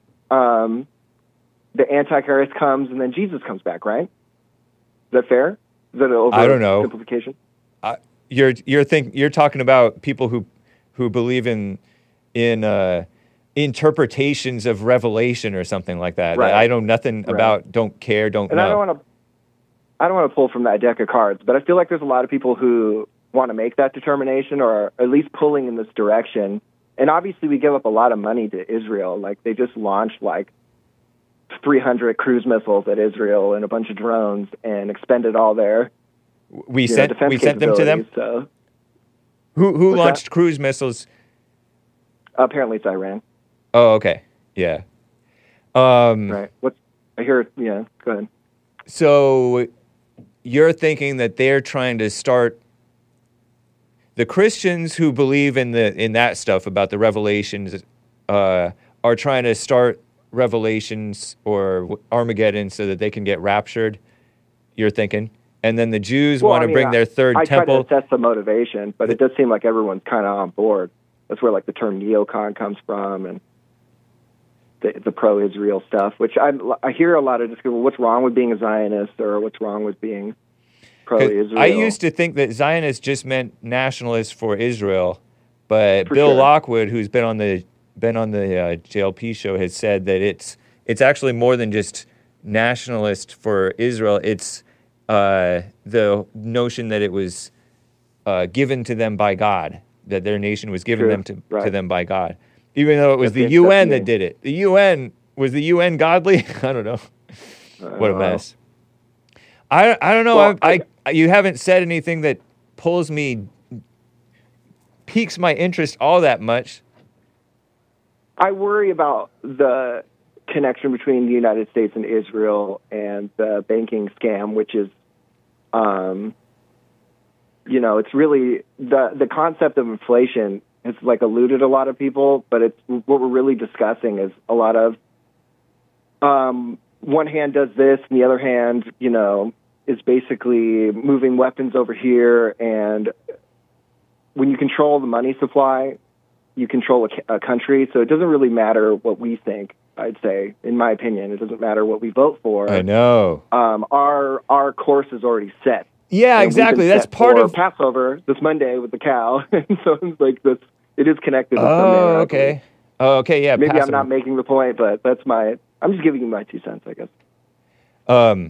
Um, the Antichrist comes, and then Jesus comes back, right? Is that fair? Is that an over I don't know. simplification? Uh, you're you're think you're talking about people who who believe in in uh, interpretations of Revelation or something like that. Right. I know nothing Right. about, don't care, don't And know. I don't want to, I don't want to pull from that deck of cards, but I feel like there's a lot of people who want to make that determination, or at least pulling in this direction. And obviously, we give up a lot of money to Israel. Like they just launched like three hundred cruise missiles at Israel and a bunch of drones, and expended all their we you know, sent defense we sent them to them. capabilities, So Who who What's launched that? cruise missiles? apparently, it's Iran. Oh, okay, yeah. Um, Right. What's I hear? Yeah. Go ahead. So you're thinking that they're trying to start the Christians who believe in the in that stuff about the revelations uh, are trying to start revelations or Armageddon so that they can get raptured. You're thinking, and then the Jews Well, want I to mean, bring I- their third I temple. try to assess the motivation, but it does seem like everyone's kind of on board. That's where like the term neocon comes from, and the, the pro-Israel stuff. Which I I hear a lot of just well, what's wrong with being a Zionist, or what's wrong with being 'Cause pro-Israel. I used to think that Zionists just meant nationalists for Israel, but For Bill sure. Lockwood, who's been on the been on the uh, J L P show, has said that it's it's actually more than just nationalist for Israel. It's uh, the notion that it was uh, given to them by God, that their nation was given True. them to, to Right. them by God, even though it was That's the it. U N That's that me. did it. The U N was the U N godly? I don't know. What a Uh, mess. I, I don't know. Well, I, I you haven't said anything that pulls me, piques my interest all that much. I worry about the connection between the United States and Israel and the banking scam, which is, um, you know, it's really the the concept of inflation has like eluded a lot of people, but it's what we're really discussing is a lot of um, one hand does this and the other hand, you know, is basically moving weapons over here, and when you control the money supply, you control a, ca- a country, so it doesn't really matter what we think. I'd say, in my opinion, it doesn't matter what we vote for. I know. Um, our our course is already set. Yeah, And we've exactly. been That's set part for of. Passover this Monday with the cow, and so it's like this. It is connected. in some Oh, manner, I okay. Oh, okay. Yeah. believe. Maybe I'm Passover. not making the point, but that's my. I'm just giving you my two cents, I guess. Um.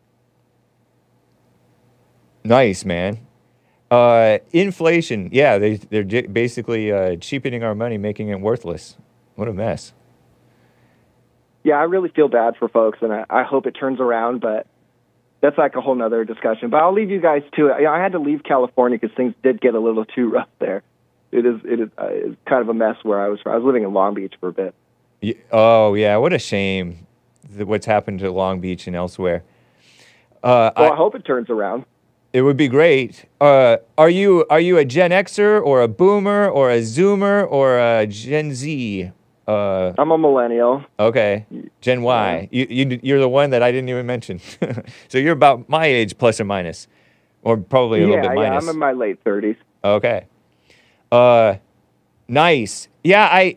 Nice, man. Uh, inflation. Yeah, they they're j- basically uh, cheapening our money, making it worthless. What a mess. Yeah, I really feel bad for folks, and I, I hope it turns around, but that's like a whole nother discussion. But I'll leave you guys to it. You know, I had to leave California because things did get a little too rough there. It is it is uh, it's kind of a mess where I was from. I was living in Long Beach for a bit. Y- Oh yeah, what a shame. th- What's happened to Long Beach and elsewhere. Uh, Well, I, I, hope it turns around. it would be great. Uh, are you are you a Gen Xer or a Boomer or a Zoomer or a Gen Z? Uh, I'm a millennial. okay, Gen Y. You, you you're the one that I didn't even mention. So you're about my age, plus or minus, or probably a yeah, little bit yeah, minus. I'm in my late thirties. Okay. Uh, nice. Yeah, I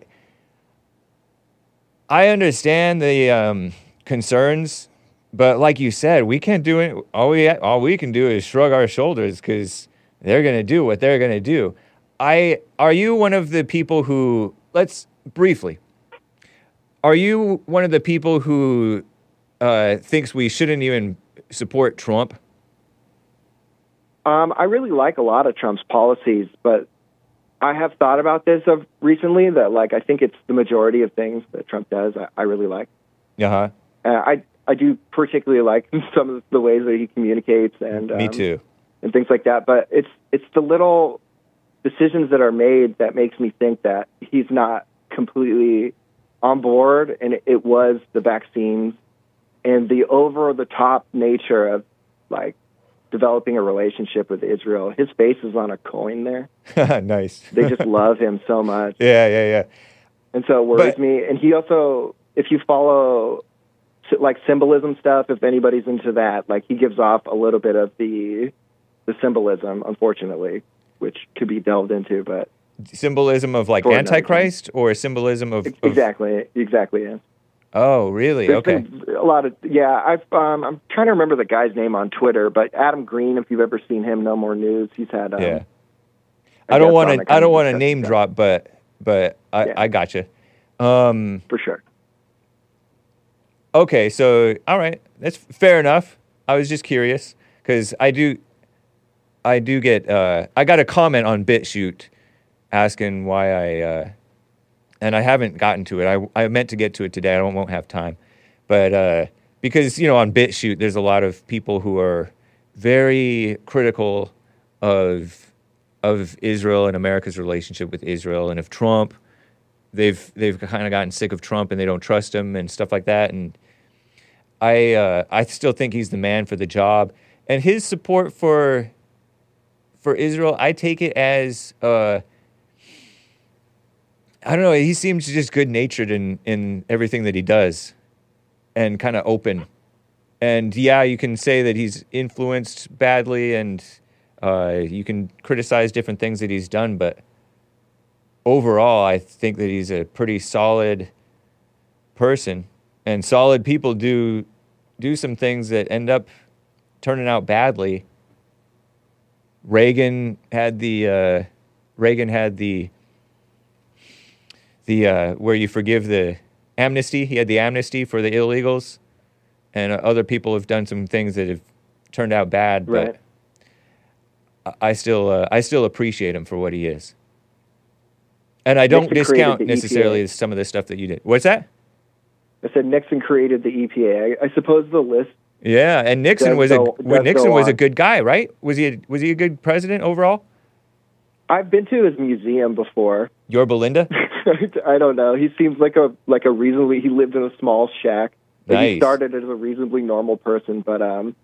I understand the um, concerns, but like you said, we can't do it. All we all we can do is shrug our shoulders because they're gonna do what they're gonna do. I are you one of the people who let's briefly. Are you one of the people who uh, thinks we shouldn't even support Trump? Um, I really like a lot of Trump's policies, but I have thought about this of recently that, like, I think it's the majority of things that Trump does I, I really like. Uh huh. Uh, I I do particularly like some of the ways that he communicates and Me um, too. and things like that. But it's it's the little decisions that are made that makes me think that he's not completely on board. And it, it was the vaccines and the over the top nature of like developing a relationship with Israel. His face is on a coin there. Nice. They just love him so much. Yeah, yeah, yeah. And so it worries But- me. And he also, if you follow s- like symbolism stuff, if anybody's into that, like he gives off a little bit of the the symbolism, unfortunately, which could be delved into. But Symbolism of like For another Antichrist or symbolism of, of exactly, exactly. Yeah. Oh, really? There's Okay. been a lot of yeah. I've um, I'm trying to remember the guy's name on Twitter, but Adam Green, if you've ever seen him, No More News. He's had um, Yeah. I I don't guess want on to the I don't kind want of to name discussion drop, but but I Yeah. I gotcha. Um, For sure. Okay, so all right, that's fair enough. I was just curious because I do, I do get. Uh, I got a comment on BitChute asking why I, uh, and I haven't gotten to it. I I meant to get to it today. I don't won't have time, but uh, because you know on BitChute there's a lot of people who are very critical of of Israel and America's relationship with Israel and of Trump. They've they've kind of gotten sick of Trump and they don't trust him and stuff like that. And I uh, I still think he's the man for the job. And his support for for Israel, I take it as uh, I don't know. He seems just good natured in in everything that he does, and kind of open. And yeah, you can say that he's influenced badly, and uh, you can criticize different things that he's done, but overall, I think that he's a pretty solid person, and solid people do do some things that end up turning out badly. Reagan had the uh, Reagan had the the uh, where you forgive the amnesty. He had the amnesty for the illegals, and uh, other people have done some things that have turned out bad. Right. But I still uh, I still appreciate him for what he is. And I don't Nixon created discount the E P A. necessarily some of the stuff that you did. What's that? I said Nixon created the E P A. I, I suppose the list. Yeah, and Nixon does was a go- well, does Nixon go was a on. good guy, right? Was he a, was he a good president overall? I've been to his museum before. Your Belinda? I don't know. He seems like a like a reasonably. He lived in a small shack. Like, Nice. He started as a reasonably normal person, but um,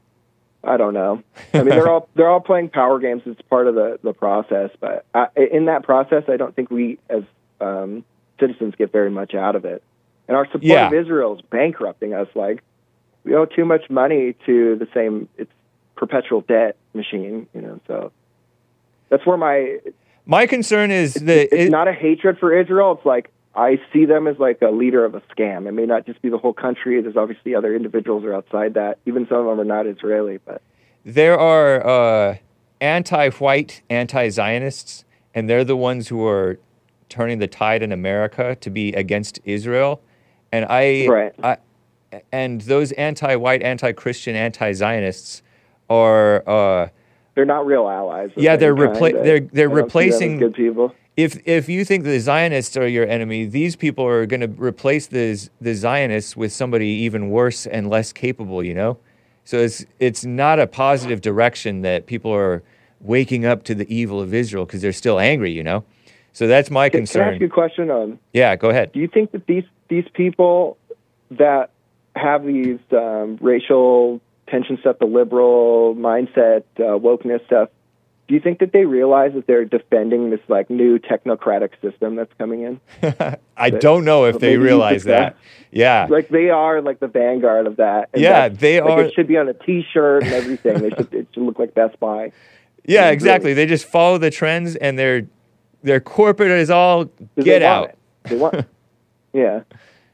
I don't know. I mean, they're all they're all playing power games. It's part of the the process, but I, in that process, I don't think we as um, citizens get very much out of it. And our support Yeah. of Israel is bankrupting us. Like we owe too much money to the same. It's perpetual debt machine, you know. So that's where my My concern is that it's it, not a hatred for Israel. It's like I see them as like a leader of a scam. It may not just be the whole country. There's obviously other individuals who are outside that. Even some of them are not Israeli, but there are uh, anti-white, anti-Zionists, and they're the ones who are turning the tide in America to be against Israel. And I, Right. I and those anti-white, anti-Christian, anti-Zionists are. Uh, they're not real allies. of Yeah, they're any kind. repla- I- they're- they're I don't see them as replacing- good people. If if you think the Zionists are your enemy, these people are going to replace the the Zionists with somebody even worse and less capable. You know, so it's it's not a positive direction that people are waking up to the evil of Israel because they're still angry. You know, so that's my Can, can I concern. ask you a question? Um, Yeah, go ahead. do you think that these these people that have these um, racial tension stuff, the liberal mindset, uh, wokeness stuff, do you think that they realize that they're defending this like new technocratic system that's coming in? I don't know if But they maybe you realize think that. Yeah, Like they are like the vanguard of that. And Yeah, that's- they like, are- It should be on a T-shirt and everything. They should it should look like Best Buy. yeah, Really. exactly. They just follow the trends, and their their corporate is all 'Cause get they out. want it. They want. Yeah.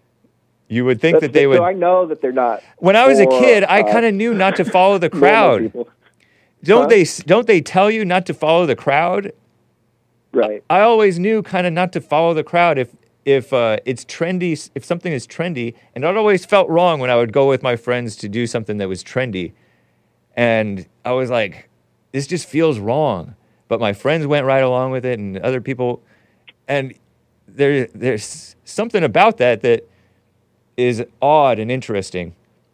You would think That's- that they would. So I know that they're not. When I was a for, kid, I uh, kind of knew not to follow the normal crowd. people. Don't Huh? they? Don't they tell you not to follow the crowd? Right. I always knew kind of not to follow the crowd if if uh, it's trendy. If something is trendy, and it always felt wrong when I would go with my friends to do something that was trendy, and I was like, this just feels wrong. But my friends went right along with it, and other people, and there there's something about that that is odd and interesting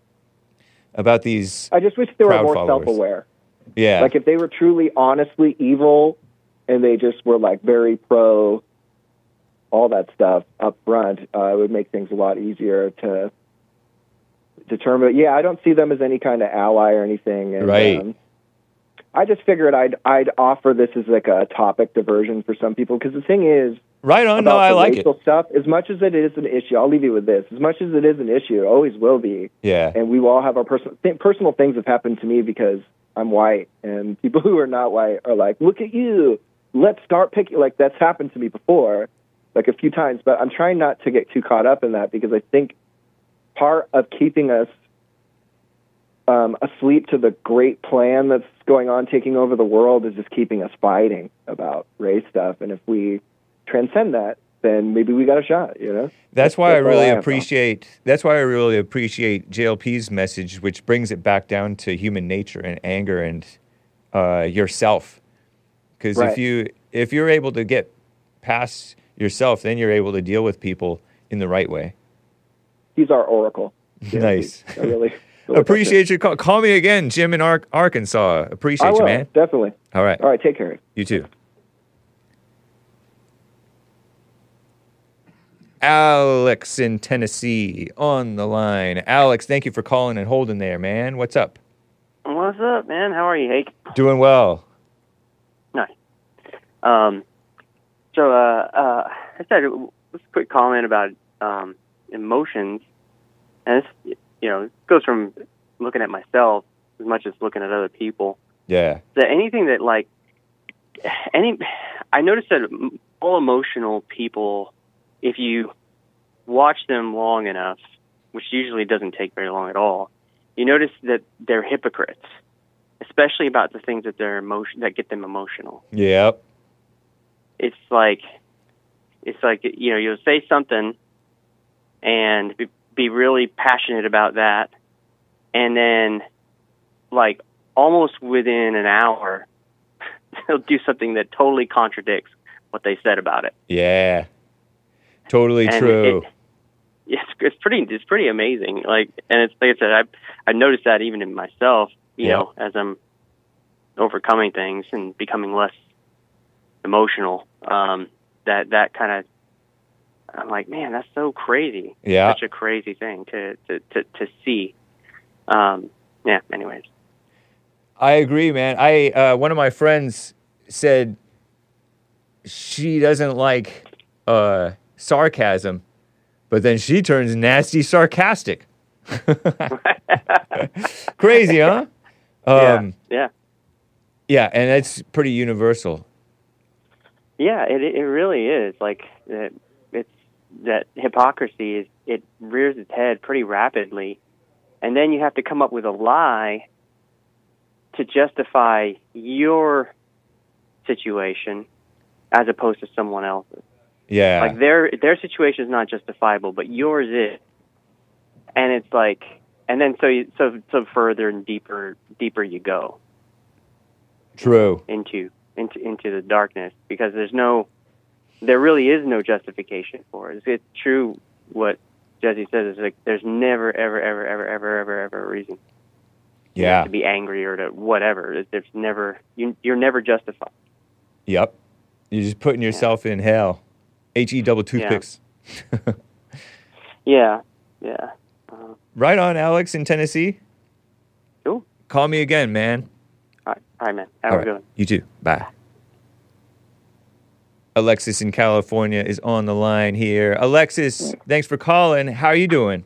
about these. I just wish they were crowd more followers. self-aware. Yeah. Like if they were truly, honestly evil, and they just were like very pro all that stuff up front, uh, it would make things a lot easier to determine. Yeah, I don't see them as any kind of ally or anything. And, Right. Um, I just figured I'd I'd offer this as like a topic diversion for some people because the thing is, Right on. about No, I the like it. racial stuff, as much as it is an issue, I'll leave you with this. As much as it is an issue, it always will be. Yeah. And we will all have our personal th- personal things have happened to me because I'm white, and people who are not white are like, "Look at you, let's start picking." Like that's happened to me before, like a few times. But I'm trying not to get too caught up in that because I think part of keeping us um, asleep to the great plan that's going on, taking over the world, is just keeping us fighting about race stuff. And if we transcend that, then maybe we got a shot, you know? That's why I That's all really I have, appreciate. That's why I really appreciate J L P's message, which brings it back down to human nature and anger and uh, yourself. Because Right. if you if you're able to get past yourself, then you're able to deal with people in the right way. He's our oracle. Yeah, Nice. I really Appreciate your call. Call me again, Jim in Ar- Arkansas. Appreciate I you, will, man. definitely. All right. All right, take care. You too. Alex in Tennessee on the line. Alex, thank you for calling and holding there, man. What's up? What's up, man? How are you, Hake? Doing well. Nice. Um, so, uh, uh, I said just a quick comment about um, emotions, and this, you know, it goes from looking at myself as much as looking at other people. Yeah. That anything that like any, I noticed that all emotional people, if you watch them long enough, which usually doesn't take very long at all, you notice that they're hypocrites, especially about the things that they're emotion that get them emotional. Yep. It's like, it's like, you know, you'll say something and be, be really passionate about that, and then, like, almost within an hour, they'll do something that totally contradicts what they said about it. Yeah. Totally And true. It, it's it's pretty it's pretty amazing. Like, and it's like I said, I I noticed that even in myself. You Yeah. know, as I'm overcoming things and becoming less emotional. Um, that that kind of, I'm like, man, that's so crazy. Yeah. Such a crazy thing to to to, to see. Um, yeah. Anyways. I agree, man. I uh, one of my friends said she doesn't like uh, sarcasm, but then she turns nasty sarcastic. Crazy, huh? Um, yeah. Yeah. yeah, and it's pretty universal. Yeah, it it really is. Like, it, it's that hypocrisy is it rears its head pretty rapidly, and then you have to come up with a lie to justify your situation as opposed to someone else's. Yeah. Like, their their situation is not justifiable, but yours is. And it's like, and then so you, so so further and deeper deeper you go. True. Into into into the darkness, because there's no, there really is no justification for it. It's, it's true what Jesse says. Is like there's never ever ever ever ever ever ever a reason. Yeah. To be angry or to whatever. There's never you you're never justified. Yep. You're just putting yourself in hell. H E double toothpicks. Yeah. Yeah. Uh, Right on, Alex in Tennessee. Cool. Call me again, man. all right, all right, man. Have All a right. good one. You too. Bye. Alexis in California is on the line here. Alexis, thanks for calling. How are you doing?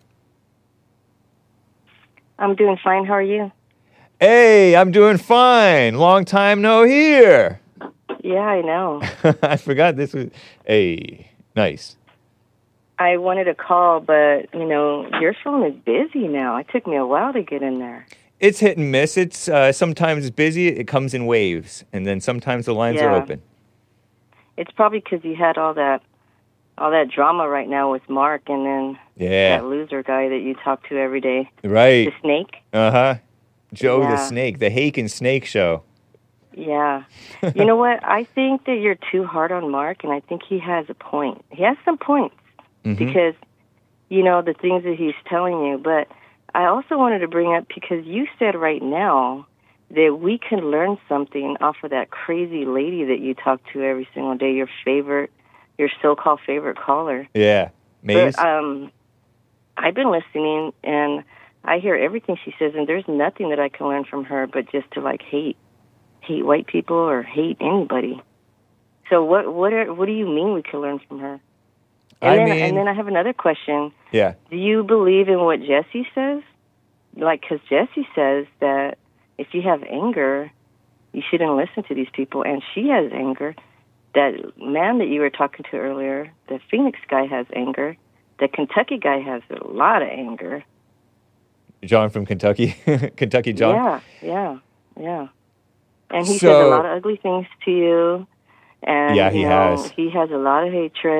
I'm doing fine. How are you? Hey, I'm doing fine. Long time no hear. Yeah, I know. I forgot this was. Hey, nice. I wanted to call, but, you know, your phone is busy now. It took me a while to get in there. It's hit and miss. It's uh, sometimes busy. It comes in waves, and then sometimes the lines are Yeah. open. It's probably because you had all that all that drama right now with Mark and then Yeah. that loser guy that you talk to every day. Right. The snake. Uh huh. Joe the Yeah. Snake, the Haken Snake Show. Yeah. You know what? I think that you're too hard on Mark, and I think he has a point. He has some points Mhm. because, you know, the things that he's telling you. But I also wanted to bring up, because you said right now that we can learn something off of that crazy lady that you talk to every single day, your favorite, your so-called favorite caller. Yeah. Maze? But, um, I've been listening, and I hear everything she says, and there's nothing that I can learn from her but just to, like, hate. hate white people or hate anybody. So what what are, what do you mean we can learn from her? And I then mean- and then I have another question. Yeah. Do you believe in what Jesse says? Like, because Jesse says that if you have anger, you shouldn't listen to these people, and she has anger. That man that you were talking to earlier, the Phoenix guy, has anger. The Kentucky guy has a lot of anger. John from Kentucky. Kentucky John. Yeah, yeah, yeah. And he So- says a lot of ugly things to you. And Yeah, he you know, has. he has a lot of hatred.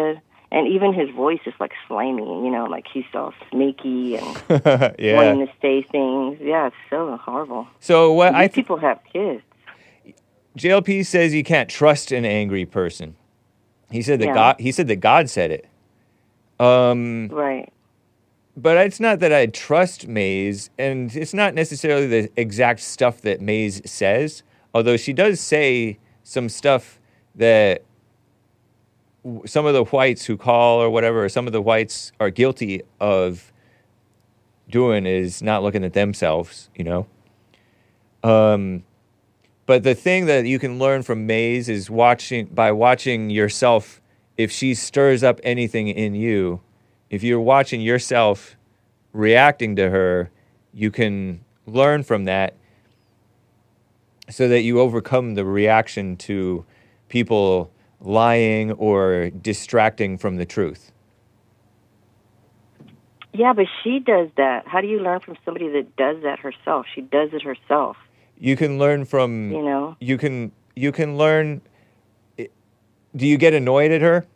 And even his voice is like slimy, you know, like he's all snaky and Yeah. wanting to say things. Yeah, it's so horrible. So what These I th- people have kids. J L P says you can't trust an angry person. He said that Yeah. God. He said that God said it. Um, Right. but it's not that I trust Maze, and it's not necessarily the exact stuff that Maze says. Although she does say some stuff that w- some of the whites who call or whatever, or some of the whites are guilty of doing is not looking at themselves. You know. Um. But the thing that you can learn from Maze is watching by watching yourself. If she stirs up anything in you, if you're watching yourself reacting to her, you can learn from that so that you overcome the reaction to people lying or distracting from the truth. Yeah, but she does that. How do you learn from somebody that does that herself? She does it herself. You can learn from, You know? you can, you can learn. Do you get annoyed at her?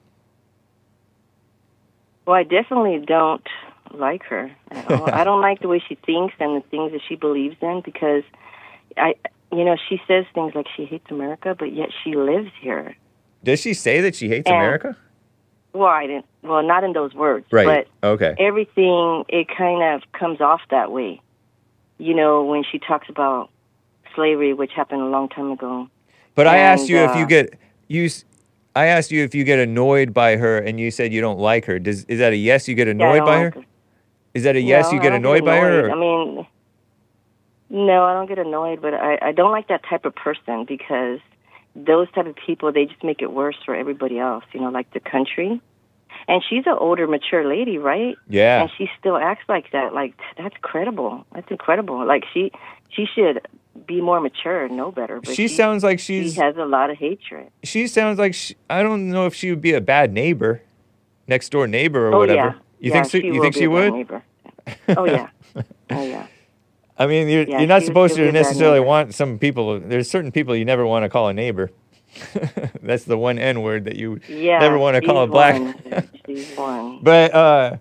Well, I definitely don't like her at all. I don't like the way she thinks and the things that she believes in because, I, you know, she says things like she hates America, but yet she lives here. Does she say that she hates And- America? Well, I didn't. Well, not in those words, Right. but Okay. everything it kind of comes off that way. You know, when she talks about slavery, which happened a long time ago. But I asked And, you if you uh, get you. s- I asked you if you get annoyed by her, and you said you don't like her. Does is that a yes? You get Yeah, I annoyed don't by like her? her. Is that a yes? No, You I get don't annoyed by her? annoyed. or- I mean, no, I don't get annoyed, but I, I don't like that type of person because those type of people, they just make it worse for everybody else, you know, like the country. And she's an older, mature lady, right? Yeah. And she still acts like that. Like, that's credible. That's incredible. Like, she she should be more mature and know better. But She sounds like she she's. has a lot of hatred. She sounds like she, I don't know if she would be a bad neighbor, next door neighbor or Oh, whatever. yeah. You yeah, think so, she you will think be she a bad would? neighbor. Oh, yeah. Oh, yeah. I mean, you're Yeah, you're not she would- supposed she'll be to a bad necessarily neighbor. want some people. There's certain people you never want to call a neighbor. That's the one N word that you Yeah. never want to call a she's black. one. She's one. But uh,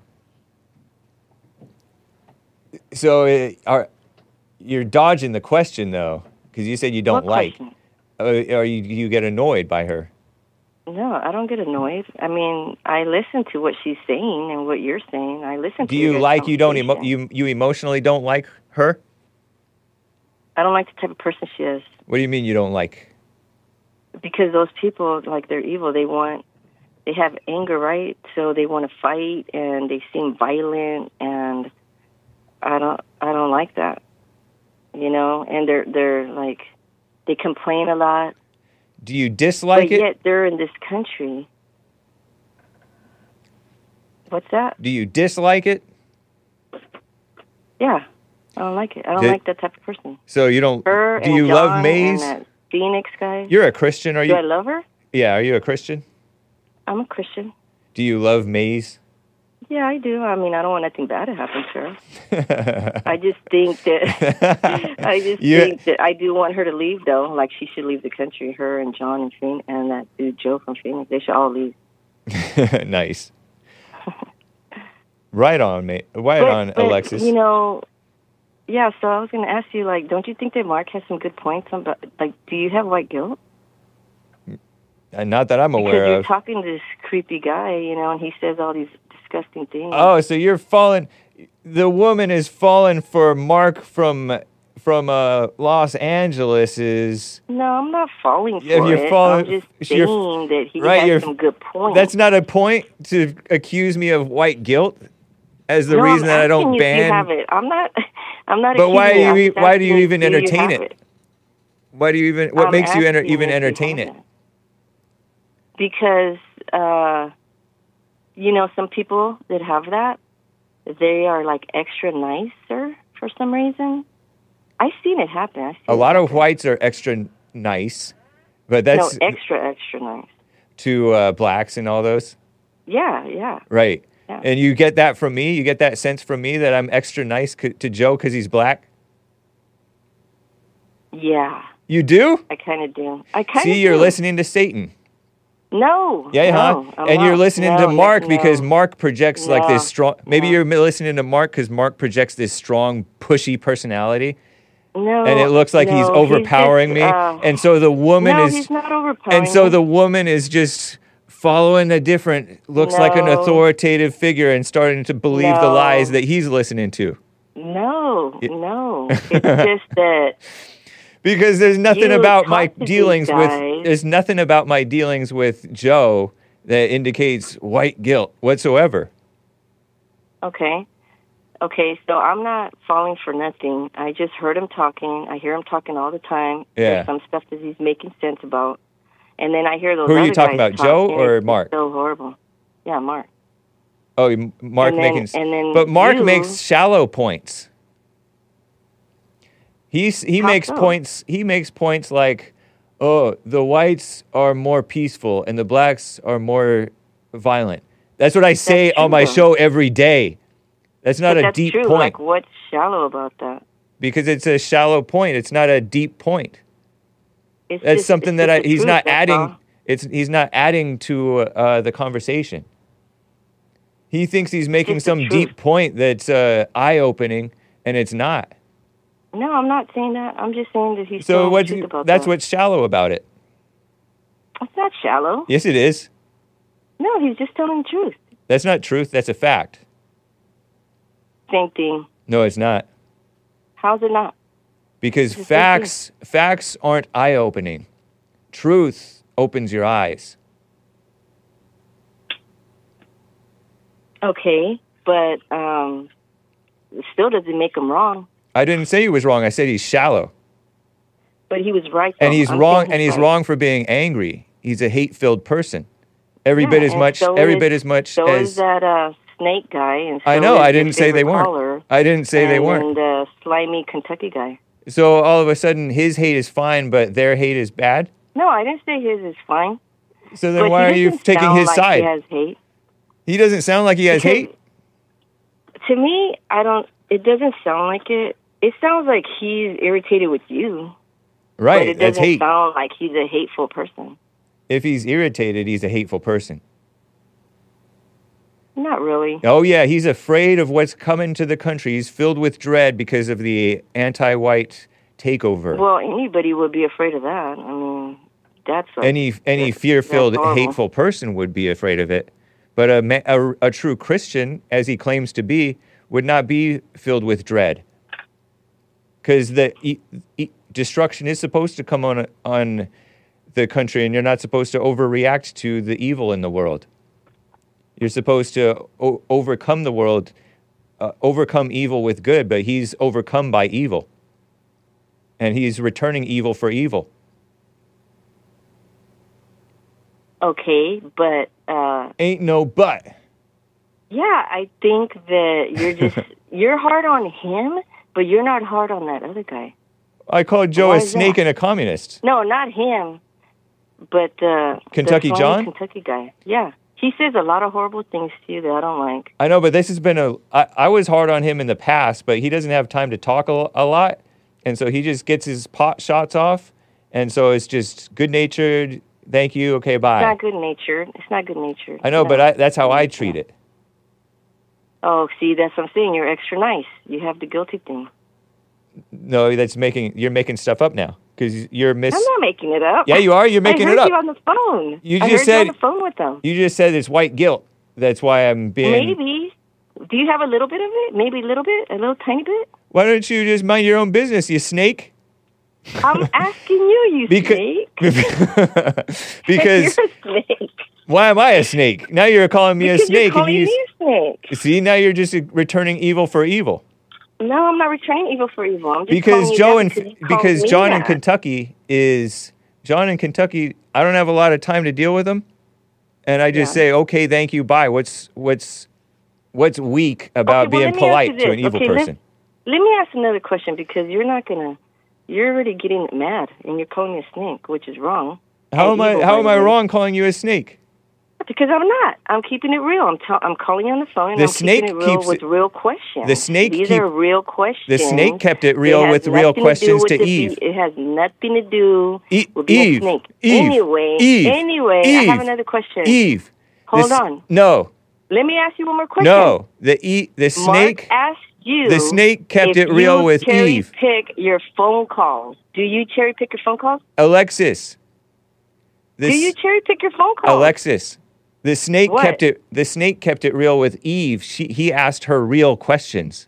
so it, are you're dodging the question though, because you said you don't What like. question? Uh, or you you get annoyed by her. No, I don't get annoyed. I mean, I listen to what she's saying and what you're saying. I listen Do to you your like you don't emo- conversation. you you emotionally don't like her? I don't like the type of person she is What do you mean you don't like? because those people, like, they're evil. They want, they have anger, right? So they want to fight and they seem violent, and I don't, I don't like that. You know, and they're they're like, they complain a lot. Do you dislike but it? yet they're in this country. What's that? Do you dislike it? Yeah, I don't like it. I don't Did- like that type of person. So you don't. Her do and you John love and Maze? that Phoenix guy. You're a Christian, are Do I you? love her? Yeah, are you a Christian? I'm a Christian. Do you love Maze? Yeah, I do. I mean, I don't want nothing bad to happen to her. I just think that I just You- think that I do want her to leave, though. Like, she should leave the country. Her and John and Phoenix and that dude Joe from Phoenix, they should all leave. Nice. Right on, mate. Right But- on, but, Alexis. You know, yeah. So I was going to ask you, like, don't you think that Mark has some good points? About, like, do you have white guilt? Uh, Not that I'm Because aware you're of. talking to this creepy guy, you know, and he says all these disgusting things. Oh, so you're falling. The woman is falling for Mark from from uh, Los Angeles. Is No, I'm not falling for Yeah, you're it. falling- I'm just you're- saying that he right, you're- has some good points. that's not a point to accuse me of white guilt as the no, reason I'm that I don't asking you if you have ban. it. I'm not. I'm not. But why accusing do you I'm e- just why do you asking even do you entertain have it? Why do you even? What I'm makes you enter, asking even if you entertain have it? Because, uh, you know, some people that have that, they are like extra nicer for some reason. I've seen it happen. I've seen A it lot of happen. whites are extra nice, but that's no extra extra nice. to uh, blacks and all those. Yeah, yeah. Right. Yeah. And you get that from me? You get that sense from me that I'm extra nice c- to Joe because he's black? Yeah, You do? I kind of do. I kind of See, you're do. listening to Satan. No. Yeah, no, huh? I'm And you're not. listening no, to Mark no, because Mark projects like No. this strong. Maybe No. you're listening to Mark because Mark projects this strong, pushy personality. No. And it looks like no, he's overpowering just, me. uh, and so the woman no, is. he's not overpowering And so me. the woman is just following a different, looks like an No. authoritative figure and starting to believe the No. lies that he's listening to. No, no. It's just that. Because there's nothing You about talk my to these dealings with guys. there's nothing about my dealings with Joe that indicates white guilt whatsoever. Okay. Okay, so I'm not falling for nothing. I just heard him talking. I hear him talking all the time. Yeah. There's some stuff that he's making sense about. And then I hear those Who are other you talking guys about, Joe talking. or It's Mark? so horrible. Yeah, Mark. Oh, M- Mark And then- making, s- and then but Mark you- makes shallow points. He's he How makes so? points. He makes points like, oh, the whites are more peaceful and the blacks are more violent. That's what I say on true, my though. show every day. That's not But a that's deep true. point Like, what's shallow about that? because it's a shallow point. It's not a deep point. It's That's just- something it's that I, just the he's truth, not that's adding. all. It's he's not adding to uh, the conversation. He thinks he's making just the some truth. deep point that's uh, eye-opening, and it's not. No, I'm not saying that. I'm just saying that he's So telling what's the truth about that's that. what's shallow about it. It's not shallow. Yes, it is. No, he's just telling the truth. That's not truth. That's a fact. Same thing. No, it's not. How's it not? Because It's the same facts facts aren't eye-opening. Truth opens your eyes. Okay, but um, it still doesn't make him wrong. I didn't say he was wrong. I said he's shallow. But he was right. Though. And he's I'm wrong saying and he's right. wrong for being angry. He's a hate-filled person. Every Yeah, bit as and much so every is- bit as much So as is that uh, snake guy. And so I know, is I your didn't say they favorite weren't. caller I didn't say they and, weren't. And uh, slimy Kentucky guy. So all of a sudden his hate is fine, but their hate is bad? No, I didn't say his is fine. So then But why he are you doesn't taking sound his like side? He has hate. He doesn't sound like he has Because- hate. To me, I don't. It doesn't sound like it. It sounds like he's irritated with you. But Right, it that's doesn't hate. sound like he's a hateful person. If he's irritated, he's a hateful person. Not really. Oh yeah, he's afraid of what's coming to the country. He's filled with dread because of the anti-white takeover. Well, anybody would be afraid of that. I mean, that's like, any any that's- fear-filled, that's horrible. hateful person would be afraid of it. But a, ma- a a true Christian, as he claims to be, would not be filled with dread. Because the e- e- destruction is supposed to come on on the country, and you're not supposed to overreact to the evil in the world. You're supposed to o- overcome the world, uh, overcome evil with good, but he's overcome by evil. And he's returning evil for evil. Okay, but uh, Ain't no but. yeah, I think that you're just you're hard on him, but you're not hard on that other guy. I called Joe Why a is snake that? and a communist. No, not him, but uh, Kentucky the slimy John? Kentucky guy. Yeah, he says a lot of horrible things to you that I don't like. I know, but this has been a. I, I was hard on him in the past, but he doesn't have time to talk a, a lot. And so he just gets his pot shots off. And so it's just good natured. Thank you. Okay, It's bye. not good natured. It's not good natured. I know, No. but I, that's how I treat it. Oh, see, that's what I'm saying. You're extra nice. You have the guilty thing. No, that's making. You're making stuff up now because you're miss. I'm not making it up. Yeah, you are. You're making I it heard up. you on the phone. You I just heard said- you on the phone with them. You just said it's white guilt. That's why I'm being. Maybe. Do you have a little bit of it? Maybe a little bit? A little tiny bit? Why don't you just mind your own business, you snake? I'm asking you, you Because- snake. because You're a snake. why am I a snake? Now you're calling me Because a snake, you're calling and you. me a snake. See, now you're just returning evil for evil. No, I'm not returning evil for evil. I'm just Because calling you Joe that and because you called because me John in that. Kentucky is John in Kentucky. I don't have a lot of time to deal with him, and I just Yeah. say, okay, thank you, bye. What's what's what's weak about Okay, well, being let me ask you polite to this. an evil Okay, let- person? Let me ask another question because you're not gonna. You're already getting mad and you're calling me a snake, which is wrong. How am And I evil, how by am the I way. wrong calling you a snake? Because I'm not. I'm keeping it real. I'm t- I'm calling you on the phone, and The I'm snake keeping it real keeps with it- real questions. the snake These keep- are real questions. The snake kept it They real have with real nothing to do questions with to the Eve. bee- It has nothing to do E- with being Eve, a snake. Eve, anyway, Eve, anyway, I Eve, have another question. Eve. Hold this- on. No, Let me ask you one more question. no. The e- the Mark snake. asked you. The snake kept if it real you with cherry Eve. Pick your phone calls. Do you cherry pick your phone calls? Alexis. This, do you cherry pick your phone calls? Alexis. The snake What? kept it. The snake kept it real with Eve. She he asked her real questions.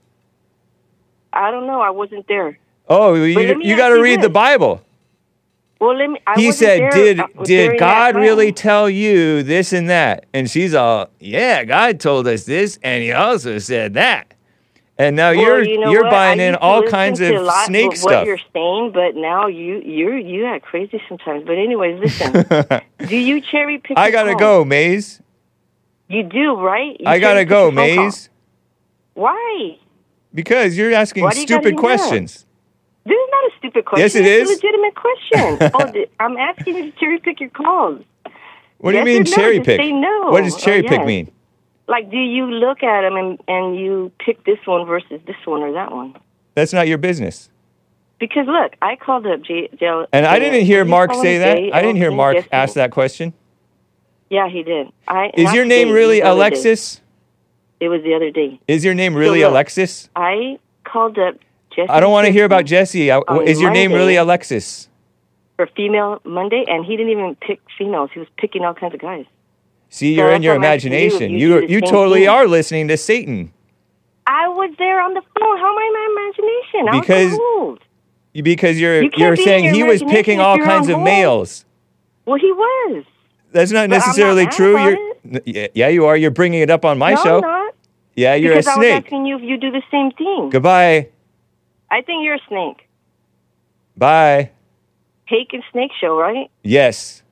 I don't know. I wasn't there. Oh, you, let me you ask got to you read the this. Bible. Well, let me. I He wasn't said, there, "Did uh, did during that God time. really tell you this and that?" And she's all, "Yeah, God told us this, and He also said that." And now Well, you're you know you're what? buying I in used to all listen kinds to of a lot snake of stuff. What you're saying, but now you you're you act crazy sometimes. But anyways, listen. Do you cherry pick? I your gotta calls? go, Maze. You do, right? You I gotta cherry pick go, your phone calls. Maze, Why? because you're asking Why do you gotta stupid do that? questions. This is not a stupid question. Yes, it it's is. a legitimate question. oh, th- I'm asking you to cherry pick your calls. What Yes do you mean or no? cherry Just pick? say no What does or cherry pick yes. mean? Like, do you look at them and, and you pick this one versus this one or that one? That's not your business. Because look, I called up J. J- And I J- didn't hear what do you Mark call say him? that. J- I didn't hear L- Mark Jesse. ask that question. Yeah, he did. I, Is not your name today, really it was the other day. Alexis? It was the other day. Is your name really look, Alexis? I called up Jesse. I don't want to hear about Jesse. I, on is your name Monday really Alexis? for female Monday, and he didn't even pick females. He was picking all kinds of guys. See, So you're in that's your what I'm asking you, if imagination. you You do you, the same totally thing. are listening to Satan I was there on the phone. How am I in my imagination? I Because was on hold. because you're You can't you're be in saying your he was imagination picking if all you're kinds on of hold. males. Well, he was. That's not But I'm not necessarily mad true. about You're n- yeah, yeah, you are. You're bringing it up on my no, show. I'm not. Yeah, you're because a I was snake. asking you if you do the same thing. Goodbye. I think you're a snake. Bye. Hake and Snake Show, right? Yes.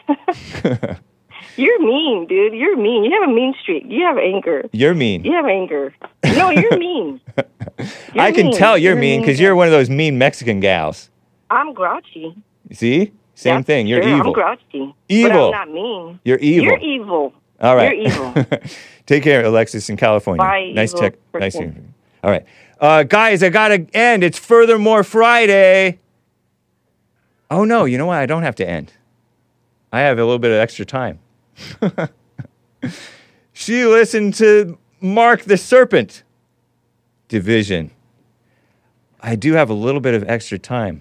You're mean, dude. You're mean. You have a mean streak. You have anger. You're mean. You have anger. No, you're mean. You're I can mean. tell you're, You're mean mean. because you're one of those mean Mexican gals. I'm grouchy. See? Same Yeah, thing. You're sure, evil. I'm grouchy. Evil. But I'm not mean. You're evil. You're evil. All right. You're evil. Take care, Alexis in California. Bye, nice evil check. person. Nice hearing from you. All right. Uh, guys, I got to end. It's Furthermore Friday. Oh, no. You know what? I don't have to end. I have a little bit of extra time. She listened to Mark the Serpent Division. I do have a little bit of extra time.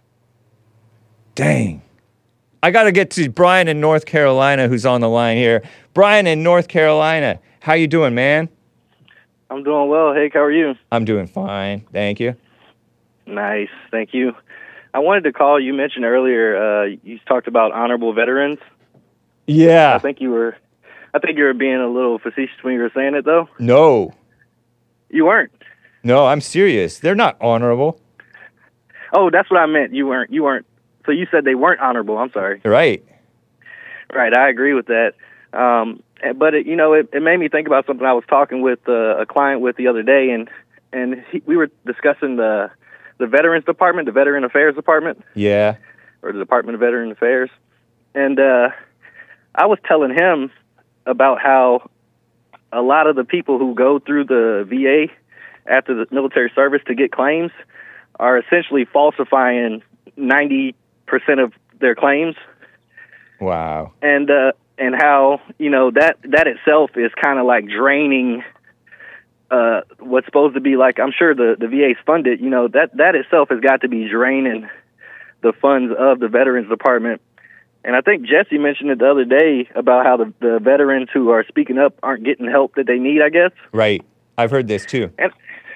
Dang. I got to get to Brian in North Carolina, who's on the line here. Brian in North Carolina, how you doing, man? I'm doing well. Hey, how are you? I'm doing fine, thank you. Nice, thank you. I wanted to call. You mentioned earlier. Uh, you talked about honorable veterans. Yeah. I think you were. I think you were being a little facetious when you were saying it, though. No. You weren't. No, I'm serious. They're not honorable. Oh, that's what I meant. You weren't. You weren't. So you said they weren't honorable. I'm sorry. Right. Right. I agree with that. Um, but it, you know, it, it made me think about something I was talking with uh, a client with the other day, and and he, we were discussing the the Veterans Department, the Veteran Affairs Department. Yeah. Or the Department of Veteran Affairs, and uh, I was telling him about how a lot of the people who go through the V A after the military service to get claims are essentially falsifying ninety percent of their claims. Wow. And uh, and how, you know, that, that itself is kind of like draining uh, what's supposed to be like, I'm sure the, the V A's funded, you know, that, that itself has got to be draining the funds of the Veterans Department. And I think Jesse mentioned it the other day about how the, the veterans who are speaking up aren't getting help that they need, I guess. Right. I've heard this too. And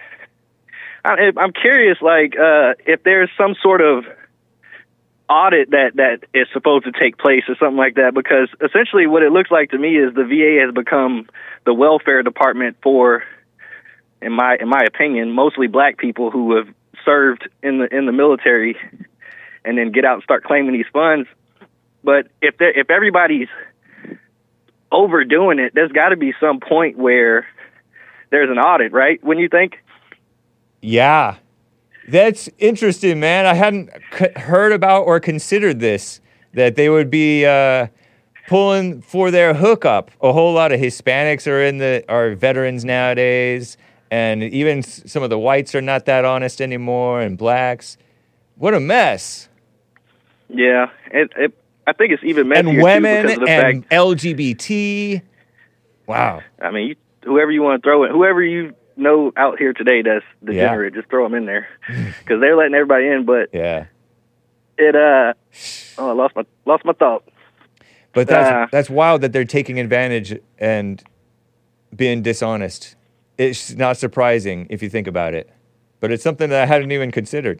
I, I'm curious, like, uh, if there's some sort of audit that, that is supposed to take place or something like that, because essentially what it looks like to me is the V A has become the welfare department for, in my in my opinion, mostly black people who have served in the in the military and then get out and start claiming these funds. But if there, if everybody's overdoing it, there's got to be some point where there's an audit, right? Wouldn't you think? Yeah. That's interesting, man. I hadn't c- heard about or considered this, that they would be uh, pulling for their hookup. A whole lot of Hispanics are in the are veterans nowadays, and even s- some of the whites are not that honest anymore, and blacks. What a mess. Yeah, it, it, I think it's even messier And too women because of the and fact. L G B T. Wow. I mean, you, whoever you want to throw it, whoever you know out here today that's degenerate, just throw them in there because they're letting everybody in. But Yeah. it, uh, oh, I lost my lost my thought. But that's Uh, that's wild that they're taking advantage and being dishonest. It's not surprising if you think about it. But it's something that I hadn't even considered.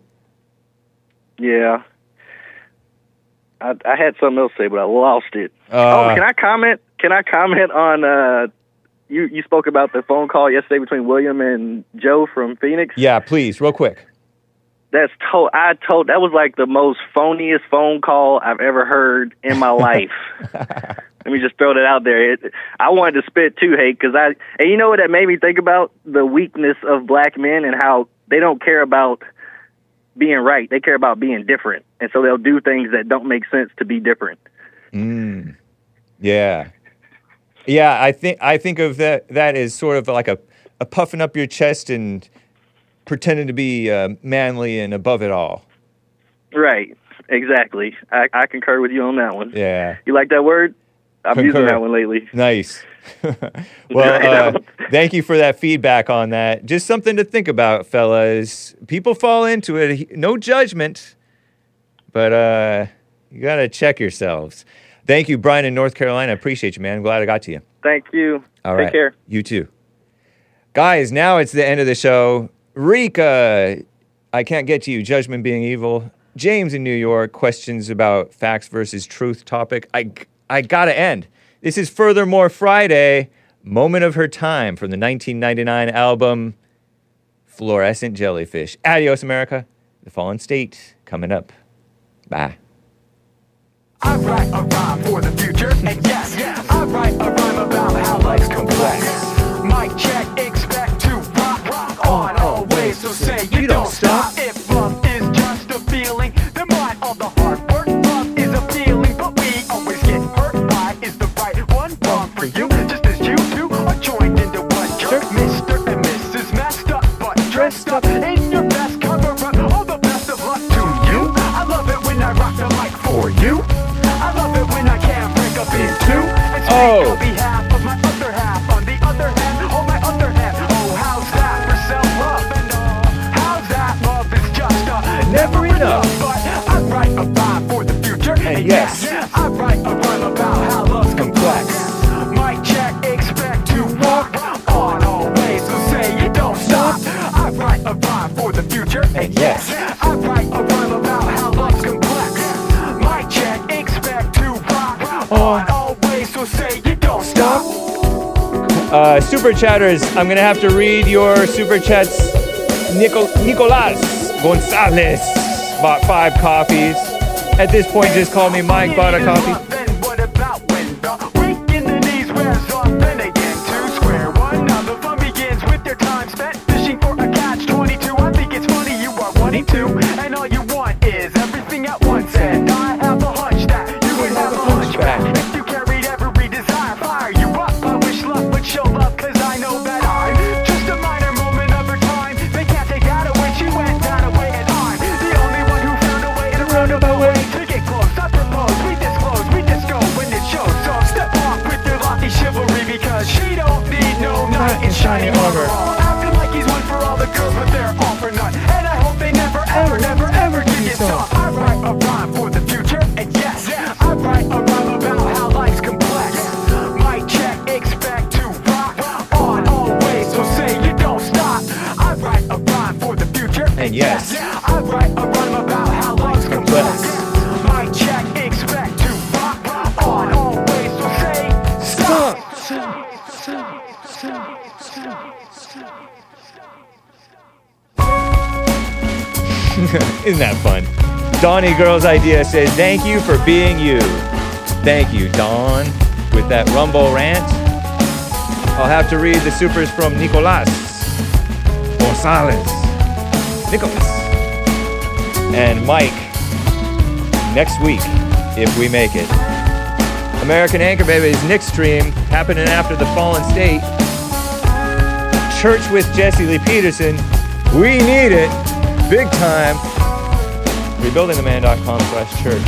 Yeah. I, I had something else to say, but I lost it. Uh, oh, can I comment? Can I comment on? Uh, you you spoke about the phone call yesterday between William and Joe from Phoenix. Yeah, please, real quick. That's told. I told that was like the most phoniest phone call I've ever heard in my life. Let me just throw that out there. It, I wanted to spit too, Hake, because I and you know what that made me think about? The weakness of black men and how they don't care about being right. They care about being different, and so they'll do things that don't make sense to be different. Mm. Yeah. Yeah, I think I think of that that as sort of like a, a puffing up your chest and pretending to be uh, manly and above it all. Right. Exactly. I, I concur with you on that one. Yeah. You like that word? I'm Concur. using that one lately. Nice. Well, uh, thank you for that feedback on that. Just something to think about, fellas. People fall into it. No judgment, but uh, you got to check yourselves. Thank you, Brian in North Carolina. I appreciate you, man. I'm glad I got to you. Thank you. All Take right. care. You too. Guys, now it's the end of the show. Rika, I can't get to you. Judgment being evil. James in New York, questions about facts versus truth topic. I, I gotta end. This is Furthermore Friday, Moment of Her Time from the nineteen ninety-nine album Fluorescent Jellyfish. Adios, America. The Fallen State coming up. Bye. I write a rhyme for the future, and yes, I write a rhyme about how life's complex. Mic check, expect to rock, rock on always, so say you don't stop. If love is just a feeling, then why all the hard work? Love is appealing, but we always get hurt. Why is the right one wrong for you? Just as you two are joined into one jerk. Mister and Missus Messed Up, but dressed up in your best cover up. All the best of luck to you. I love it when I rock the mic for you. I love it when I can break up in two and speak Oh. on behalf of my other half. On the other hand, oh my other hand. Oh, how's that for self-love? And uh, how's that love is just uh, never enough. But I write a rhyme for the future. And yes. I write a rhyme about how love's complex. Mic check, expect to rock on always, so say you don't stop. I write a rhyme for the future. And yes. I write a rhyme about how love's complex. Mic check, expect to rock on always, so say you don't stop. Uh, super chatters, I'm going to have to read your super chats. Nico- Nicolas Gonzalez bought five coffees. At this point, just call me Mike, bought a coffee. Then what about when the weak in the knees wears off and they get to square one? Now the fun begins with their time spent fishing for a catch twenty-two. I think it's funny you are twenty-two and all you want is everything at once. And I have a hunch that you would have a hunchback if you carried every desire. Fire you up, I wish luck would show up, cause I know that I'm just a minor moment of her time. They can't take that away, she went that away, and I'm the only one who found a way in a roundabout way to get close. I propose, we disclose, we disco when it shows. So step off with your lofty chivalry, because she don't need no knight in shiny armor. Acting like he's one for all the girls, but they're all for none. And I hope they never, ever, never, ever do get tough. I write a rhyme for the future, and yes, I write a rhyme about how life's complex. Mic check, expect to rock on always, so say you don't stop. I write a rhyme for the future, And yes. I write a rhyme about how life's complex. Mic check, expect to rock on always, so say stop. Isn't that fun? Donnie Girl's Idea says, thank you for being you. Thank you, Dawn, with that Rumble rant. I'll have to read the supers from Nicolas Gonzalez. Nicholas. And Mike next week, if we make it. American Anchor Babies, Nick Stream, happening after the Fallen State. Church with Jesse Lee Peterson. We need it. Big time. rebuilding the man dot com slash church.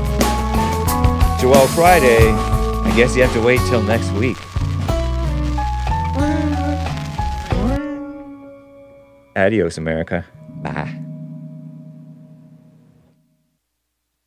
Joel Friday. I guess you have to wait till next week. Adios, America. Bye.